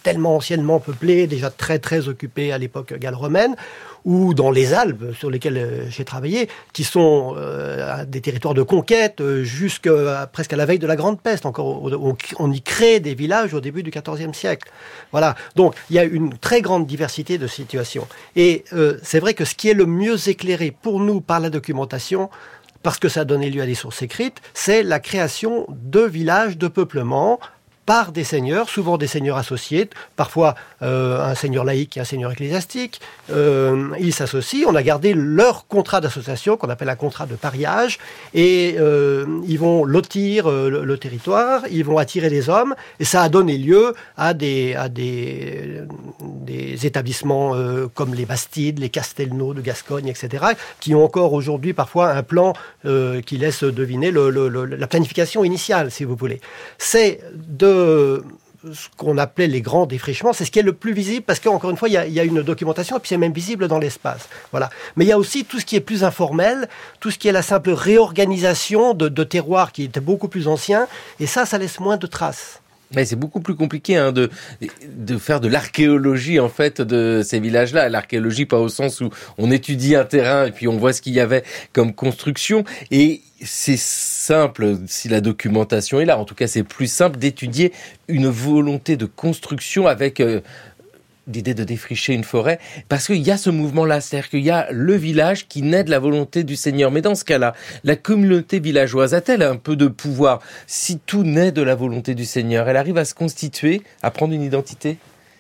tellement anciennement peuplées, déjà très très occupées à l'époque gallo-romaine, ou dans les Alpes, sur lesquelles euh, j'ai travaillé, qui sont euh, des territoires de conquête euh, jusqu'à presque à la veille de la Grande Peste. Encore, on, on y crée des villages au début du quatorzième siècle. Voilà. Donc, il y a une très grande diversité de situations. Et euh, c'est vrai que ce qui est le mieux éclairé pour nous par la documentation, parce que ça a donné lieu à des sources écrites, c'est la création de villages de peuplement par des seigneurs, souvent des seigneurs associés, parfois euh, un seigneur laïque et un seigneur ecclésiastique. Euh, ils s'associent, on a gardé leur contrat d'association, qu'on appelle un contrat de pariage, et euh, ils vont lotir euh, le, le territoire, ils vont attirer les hommes, et ça a donné lieu à des, à des, des établissements euh, comme les Bastides, les Castelnau de Gascogne, et cetera, qui ont encore aujourd'hui parfois un plan euh, qui laisse deviner le, le, le, la planification initiale, si vous voulez. C'est de ce qu'on appelait les grands défrichements, c'est ce qui est le plus visible parce qu'encore une fois, il y a, il y a une documentation et puis c'est même visible dans l'espace. Voilà. Mais il y a aussi tout ce qui est plus informel, tout ce qui est la simple réorganisation de, de terroirs qui étaient beaucoup plus anciens et ça, ça laisse moins de traces. Mais c'est beaucoup plus compliqué hein, de de faire de l'archéologie en fait de ces villages-là. L'archéologie pas au sens où on étudie un terrain et puis on voit ce qu'il y avait comme construction. Et c'est simple si la documentation est là. En tout cas, c'est plus simple d'étudier une volonté de construction avec euh, l'idée de défricher une forêt, parce qu'il y a ce mouvement-là, c'est-à-dire qu'il y a le village qui naît de la volonté du Seigneur. Mais dans ce cas-là, la communauté villageoise a-t-elle un peu de pouvoir? Si tout naît de la volonté du Seigneur, elle arrive à se constituer, à prendre une identité?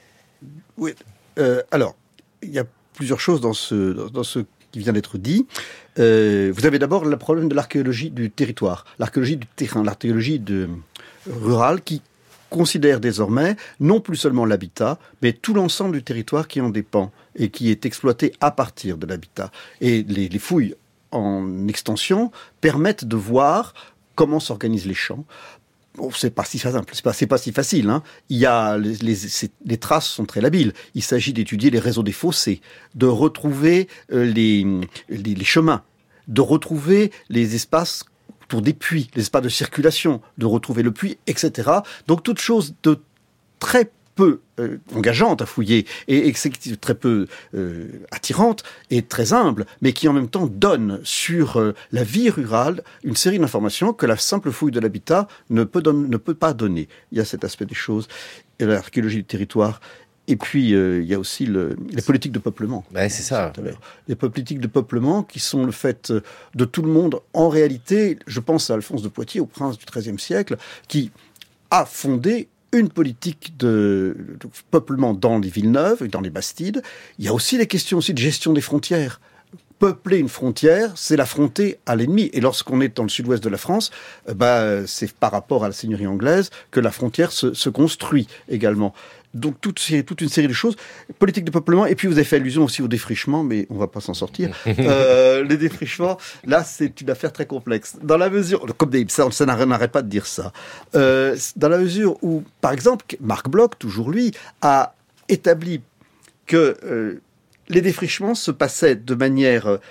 Oui, euh, alors, il y a plusieurs choses dans ce, dans ce qui vient d'être dit. Euh, vous avez d'abord le problème de l'archéologie du territoire, l'archéologie du terrain, l'archéologie de, rurale qui considère désormais non plus seulement l'habitat, mais tout l'ensemble du territoire qui en dépend et qui est exploité à partir de l'habitat. Et les, les fouilles en extension permettent de voir comment s'organisent les champs. Bon, c'est pas si simple, c'est pas, c'est pas si facile. Hein. Il y a les, les, les traces sont très labiles. Il s'agit d'étudier les réseaux des fossés, de retrouver euh, les, les, les chemins, de retrouver les espaces autour des puits, les espaces de circulation, de retrouver le puits, et cetera. Donc toute chose de très peu euh, engageante à fouiller et, et c'est très peu euh, attirante et très humble, mais qui en même temps donne sur euh, la vie rurale une série d'informations que la simple fouille de l'habitat ne peut, don- ne peut pas donner. Il y a cet aspect des choses, et l'archéologie du territoire. Et puis, euh, il y a aussi le, les politiques de peuplement. Ben, c'est ça. Les politiques de peuplement qui sont le fait de tout le monde. En réalité, je pense à Alphonse de Poitiers, au prince du XIIIe siècle, qui a fondé une politique de, de peuplement dans les villes neuves et dans les bastides. Il y a aussi les questions aussi de gestion des frontières. Peupler une frontière, c'est l'affronter à l'ennemi. Et lorsqu'on est dans le sud-ouest de la France, euh, bah, c'est par rapport à la seigneurie anglaise que la frontière se, se construit également. Donc toute, toute une série de choses, politique de peuplement, et puis vous avez fait allusion aussi au défrichement, mais on va pas s'en sortir. euh, les défrichements, là c'est une affaire très complexe. Dans la mesure, comme des, ça, ça n'arrête pas de dire ça, euh, dans la mesure où, par exemple, Marc Bloch, toujours lui, a établi que euh, les défrichements se passaient de manière euh,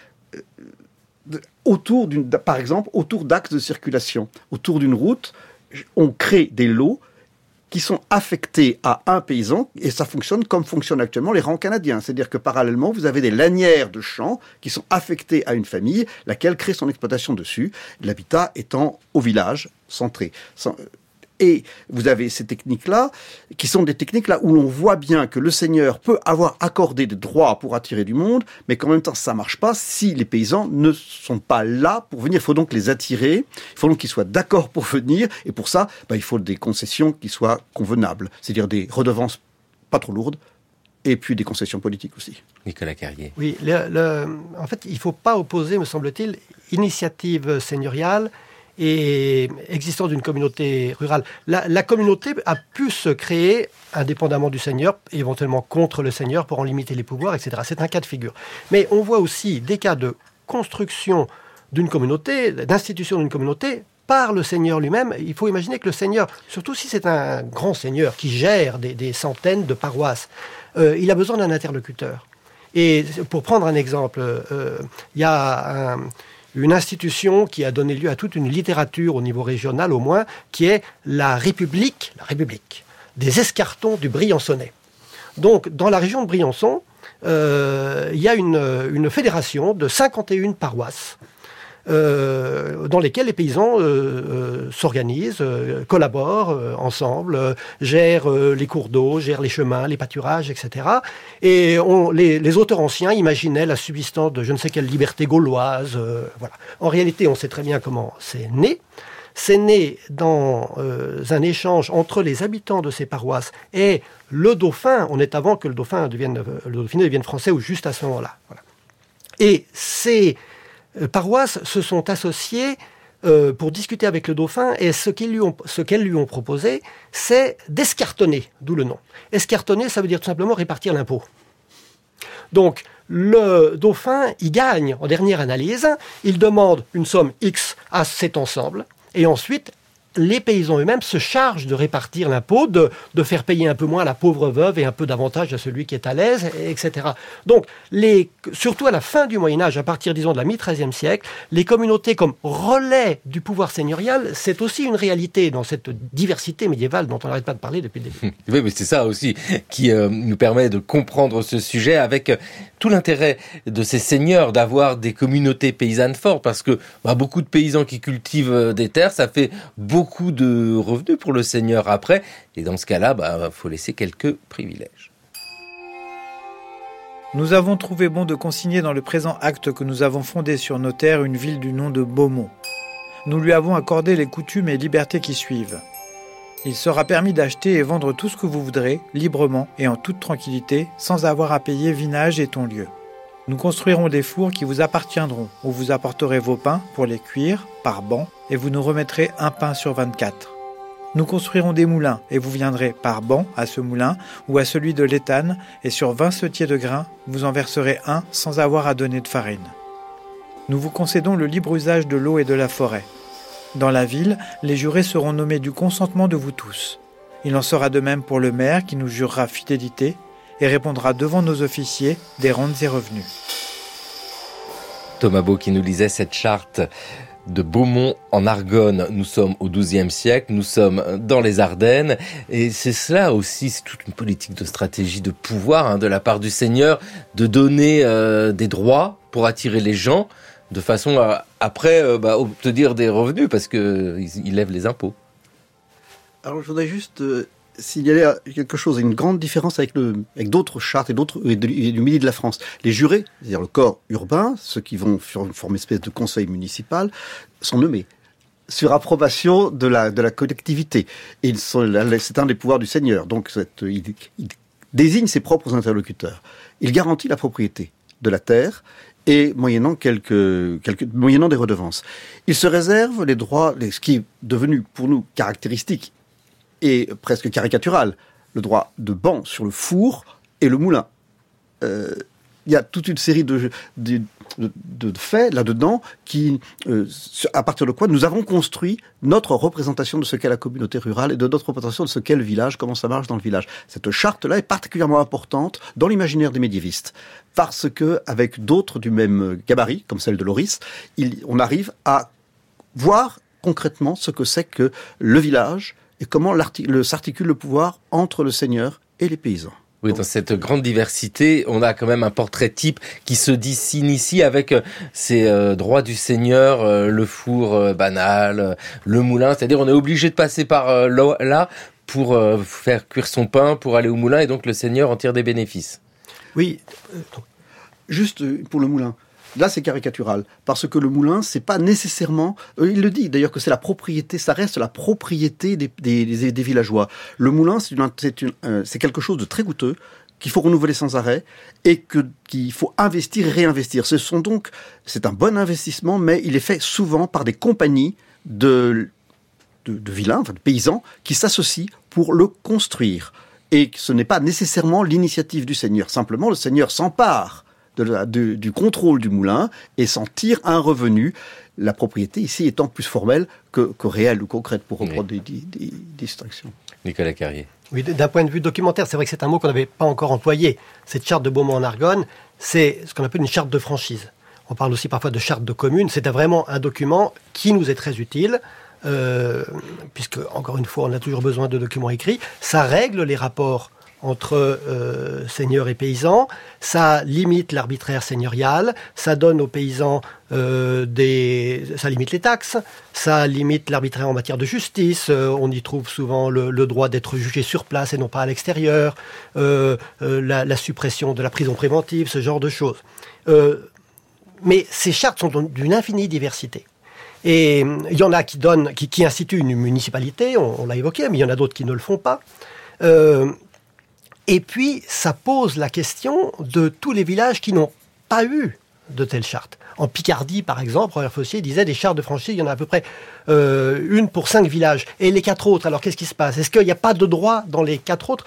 de, autour d'une, par exemple, autour d'axes de circulation, autour d'une route, on crée des lots qui sont affectés à un paysan, et ça fonctionne comme fonctionnent actuellement les rangs canadiens. C'est-à-dire que parallèlement, vous avez des lanières de champs qui sont affectées à une famille, laquelle crée son exploitation dessus, l'habitat étant au village, centré. Et vous avez ces techniques-là, qui sont des techniques-là où l'on voit bien que le seigneur peut avoir accordé des droits pour attirer du monde, mais qu'en même temps, ça ne marche pas si les paysans ne sont pas là pour venir. Il faut donc les attirer, il faut donc qu'ils soient d'accord pour venir, et pour ça, bah, il faut des concessions qui soient convenables, c'est-à-dire des redevances pas trop lourdes, et puis des concessions politiques aussi. Nicolas Carrier. Oui, le, le, en fait, il ne faut pas opposer, me semble-t-il, initiative seigneuriale et existence d'une communauté rurale. La, la communauté a pu se créer indépendamment du seigneur, éventuellement contre le seigneur pour en limiter les pouvoirs, et cetera. C'est un cas de figure. Mais on voit aussi des cas de construction d'une communauté, d'institution d'une communauté par le seigneur lui-même. Il faut imaginer que le seigneur, surtout si c'est un grand seigneur qui gère des, des centaines de paroisses, euh, il a besoin d'un interlocuteur. Et pour prendre un exemple, euh, il y a un... une institution qui a donné lieu à toute une littérature au niveau régional au moins, qui est la République, la République, des escartons du Briançonnais. Donc, dans la région de Briançon, euh, il y a une, une fédération de cinquante et une paroisses euh, dans lesquelles les paysans euh, euh, s'organisent, euh, collaborent euh, ensemble, euh, gèrent euh, les cours d'eau, gèrent les chemins, les pâturages, et cetera. Et on, les, les auteurs anciens imaginaient la subsistance de je ne sais quelle liberté gauloise. Euh, voilà. En réalité, on sait très bien comment c'est né. C'est né dans euh, un échange entre les habitants de ces paroisses et le dauphin. On est avant que le dauphin devienne, euh, le dauphiné devienne français, ou juste à ce moment-là. Voilà. Et ces euh, paroisses se sont associées euh, pour discuter avec le dauphin, et ce qu'ils lui ont, ce qu'elles lui ont proposé, c'est d'escartonner, d'où le nom. Escartonner, ça veut dire tout simplement répartir l'impôt. Donc, le dauphin, il gagne en dernière analyse, il demande une somme X à cet ensemble, et ensuite, les paysans eux-mêmes se chargent de répartir l'impôt, de, de faire payer un peu moins à la pauvre veuve et un peu davantage à celui qui est à l'aise, et cetera. Donc, les, surtout à la fin du Moyen-Âge, à partir, disons, de la mi-treizième siècle, les communautés comme relais du pouvoir seigneurial, c'est aussi une réalité dans cette diversité médiévale dont on n'arrête pas de parler depuis le début. Oui, mais c'est ça aussi qui euh, nous permet de comprendre ce sujet avec euh, tout l'intérêt de ces seigneurs d'avoir des communautés paysannes fortes, parce que bah, beaucoup de paysans qui cultivent euh, des terres, ça fait beaucoup beaucoup de revenus pour le seigneur après, et dans ce cas-là, bah, faut laisser quelques privilèges. Nous avons trouvé bon de consigner dans le présent acte que nous avons fondé sur nos terres une ville du nom de Beaumont. Nous lui avons accordé les coutumes et libertés qui suivent. Il sera permis d'acheter et vendre tout ce que vous voudrez, librement et en toute tranquillité, sans avoir à payer vinage et ton-lieu. Nous construirons des fours qui vous appartiendront, où vous apporterez vos pains pour les cuire, par banc, et vous nous remettrez un pain sur vingt-quatre. Nous construirons des moulins, et vous viendrez par banc à ce moulin, ou à celui de l'étane, et sur vingt setiers de grains, vous en verserez un sans avoir à donner de farine. Nous vous concédons le libre usage de l'eau et de la forêt. Dans la ville, les jurés seront nommés du consentement de vous tous. Il en sera de même pour le maire qui nous jurera fidélité, et répondra devant nos officiers des rentes et revenus. Thomas Beau qui nous lisait cette charte de Beaumont en Argonne. Nous sommes au douzième siècle, nous sommes dans les Ardennes, et c'est cela aussi, c'est toute une politique de stratégie de pouvoir hein, de la part du seigneur, de donner euh, des droits pour attirer les gens, de façon à, après, euh, bah, obtenir des revenus, parce qu'ils ils lèvent les impôts. Alors je voudrais juste... Euh... S'il y a quelque chose, une grande différence avec, le, avec d'autres chartes et d'autres et du midi de la France. Les jurés, c'est-à-dire le corps urbain, ceux qui vont former une espèce de conseil municipal, sont nommés sur approbation de la, de la collectivité. Et ils sont, c'est un des pouvoirs du seigneur. Donc cette, il, il désigne ses propres interlocuteurs. Il garantit la propriété de la terre et moyennant quelques, quelques moyennant des redevances. Il se réserve les droits, les, ce qui est devenu pour nous caractéristique et presque caricatural, le droit de banc sur le four et le moulin. Euh, il y a toute une série de, de, de, de faits là-dedans qui, euh, à partir de quoi nous avons construit notre représentation de ce qu'est la communauté rurale et de notre représentation de ce qu'est le village, comment ça marche dans le village. Cette charte-là est particulièrement importante dans l'imaginaire des médiévistes, parce que avec d'autres du même gabarit, comme celle de Loris, il, on arrive à voir concrètement ce que c'est que le village, et comment le, s'articule le pouvoir entre le seigneur et les paysans. Oui, dans cette grande diversité, on a quand même un portrait type qui se dessine ici avec ces euh, droits du seigneur, euh, le four euh, banal, euh, le moulin. C'est-à-dire on est obligé de passer par euh, là pour euh, faire cuire son pain, pour aller au moulin, et donc le seigneur en tire des bénéfices. Oui, euh, juste pour le moulin. Là, c'est caricatural, parce que le moulin, c'est pas nécessairement... Euh, il le dit, d'ailleurs, que c'est la propriété, ça reste la propriété des, des, des, des villageois. Le moulin, c'est, une, c'est, une, euh, c'est quelque chose de très coûteux, qu'il faut renouveler sans arrêt, et que, qu'il faut investir et réinvestir. Ce sont donc... C'est un bon investissement, mais il est fait souvent par des compagnies de, de, de vilains, enfin de paysans, qui s'associent pour le construire. Et ce n'est pas nécessairement l'initiative du seigneur. Simplement, le seigneur s'empare De la, de, du contrôle du moulin et s'en tire un revenu. La propriété ici étant plus formelle que, que réelle ou concrète, pour reprendre oui. des, des, des distinctions. Nicolas Carrier. Oui, d'un point de vue documentaire, c'est vrai que c'est un mot qu'on n'avait pas encore employé. Cette charte de Beaumont en Argonne, c'est ce qu'on appelle une charte de franchise. On parle aussi parfois de charte de commune. C'est vraiment un document qui nous est très utile. euh, puisque, encore une fois, on a toujours besoin de documents écrits. Ça règle les rapports entre euh, seigneurs et paysans, ça limite l'arbitraire seigneurial, ça donne aux paysans euh, des... ça limite les taxes, ça limite l'arbitraire en matière de justice, euh, on y trouve souvent le, le droit d'être jugé sur place et non pas à l'extérieur, euh, euh, la, la suppression de la prison préventive, ce genre de choses. Euh, mais ces chartes sont d'une infinie diversité. Et il y en a qui donnent, qui, qui instituent une municipalité, on, on l'a évoqué, mais il y en a d'autres qui ne le font pas. Euh, Et puis, ça pose la question de tous les villages qui n'ont pas eu de telles chartes. En Picardie, par exemple, Robert Fossier disait des chartes de franchise, il y en a à peu près euh, une pour cinq villages. Et les quatre autres, alors qu'est-ce qui se passe? Est-ce qu'il n'y a pas de droit dans les quatre autres?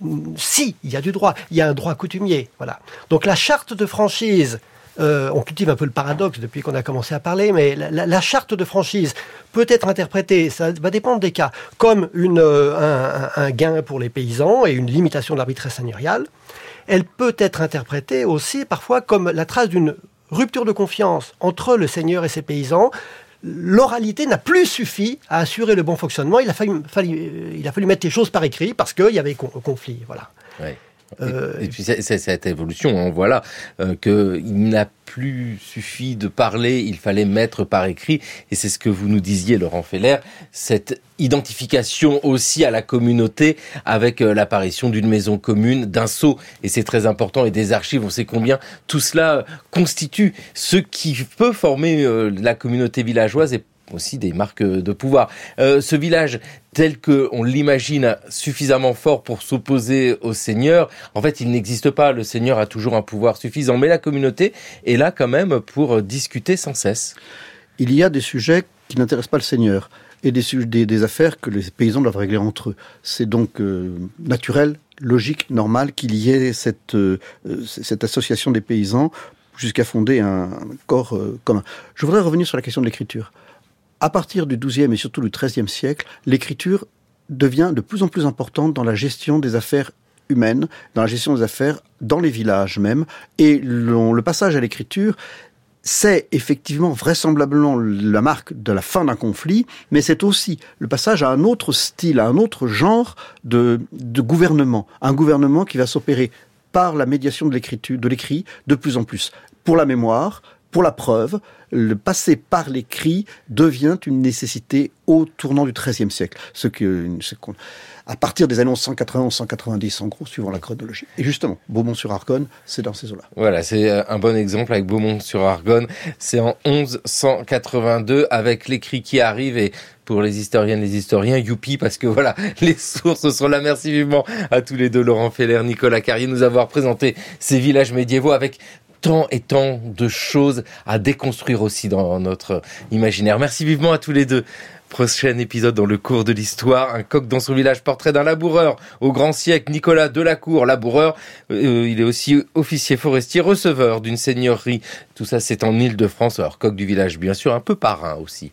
Si, il y a du droit. Il y a un droit coutumier. Voilà. Donc la charte de franchise, euh, on cultive un peu le paradoxe depuis qu'on a commencé à parler, mais la, la, la charte de franchise peut être interprétée, ça va dépendre des cas, comme une, euh, un, un gain pour les paysans et une limitation de l'arbitraire seigneurial. Elle peut être interprétée aussi parfois comme la trace d'une rupture de confiance entre le seigneur et ses paysans. L'oralité n'a plus suffi à assurer le bon fonctionnement. Il a fallu, fallu, il a fallu mettre les choses par écrit parce qu'il y avait con, conflit. Voilà. Ouais. Euh, et, et puis c'est, c'est cette évolution, hein, voilà, euh, qu'il n'a plus suffi de parler, il fallait mettre par écrit, et c'est ce que vous nous disiez, Laurent Feller, cette identification aussi à la communauté avec euh, l'apparition d'une maison commune, d'un sceau, et c'est très important, et des archives, on sait combien tout cela constitue ce qui peut former euh, la communauté villageoise et aussi des marques de pouvoir. Euh, ce village, tel qu'on l'imagine suffisamment fort pour s'opposer au seigneur, en fait, il n'existe pas. Le seigneur a toujours un pouvoir suffisant, mais la communauté est là quand même pour discuter sans cesse. Il y a des sujets qui n'intéressent pas le seigneur et des, des, des affaires que les paysans doivent régler entre eux. C'est donc euh, naturel, logique, normal qu'il y ait cette, euh, cette association des paysans jusqu'à fonder un corps euh, commun. Je voudrais revenir sur la question de l'écriture. À partir du douzième et surtout du treizième siècle, l'écriture devient de plus en plus importante dans la gestion des affaires humaines, dans la gestion des affaires dans les villages même. Et le, le passage à l'écriture, c'est effectivement vraisemblablement la marque de la fin d'un conflit, mais c'est aussi le passage à un autre style, à un autre genre de, de gouvernement. Un gouvernement qui va s'opérer par la médiation de l'écriture, de l'écrit de plus en plus. Pour la mémoire, pour la preuve, le passer par l'écrit devient une nécessité au tournant du treizième siècle. Ce que, ce qu'on, à partir des années cent quatre-vingts cent quatre-vingt-dix, en gros, suivant la chronologie. Et justement, Beaumont-sur-Argonne, c'est dans ces eaux-là. Voilà, c'est un bon exemple avec Beaumont-sur-Argonne. C'est en onze cent quatre-vingt-deux, avec l'écrit qui arrive et pour les historiennes, les historiens, youpi, parce que voilà, les sources sont là. Merci vivement à tous les deux, Laurent Feller, Nicolas Carrier, nous avoir présenté ces villages médiévaux avec tant et tant de choses à déconstruire aussi dans notre imaginaire. Merci vivement à tous les deux. Prochain épisode dans le cours de l'histoire, un coq dans son village, portrait d'un laboureur au grand siècle, Nicolas Delacour, laboureur, euh, il est aussi officier forestier, receveur d'une seigneurie. Tout ça c'est en Île-de-France, alors coq du village bien sûr, un peu parrain aussi.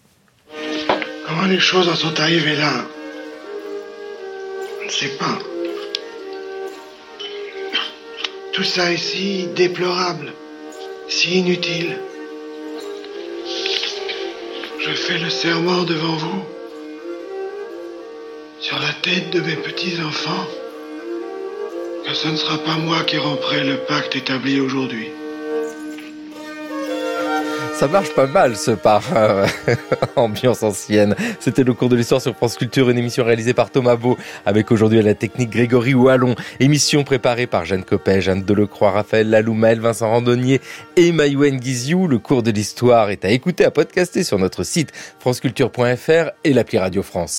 Comment les choses en sont arrivées là? Je ne sais pas. Tout ça est si déplorable, si inutile. Je fais le serment devant vous, sur la tête de mes petits-enfants, que ce ne sera pas moi qui romprai le pacte établi aujourd'hui. Ça marche pas mal ce parrain, ambiance ancienne. C'était le cours de l'histoire sur France Culture, une émission réalisée par Thomas Beau, avec aujourd'hui à la technique Grégory Wallon. Émission préparée par Jeanne Copet, Jeanne Delecroix, Raphaël Laloumel, Vincent Randonnier et Maïwen Guiziou. Le cours de l'histoire est à écouter, à podcaster sur notre site franceculture point f r et l'appli Radio France.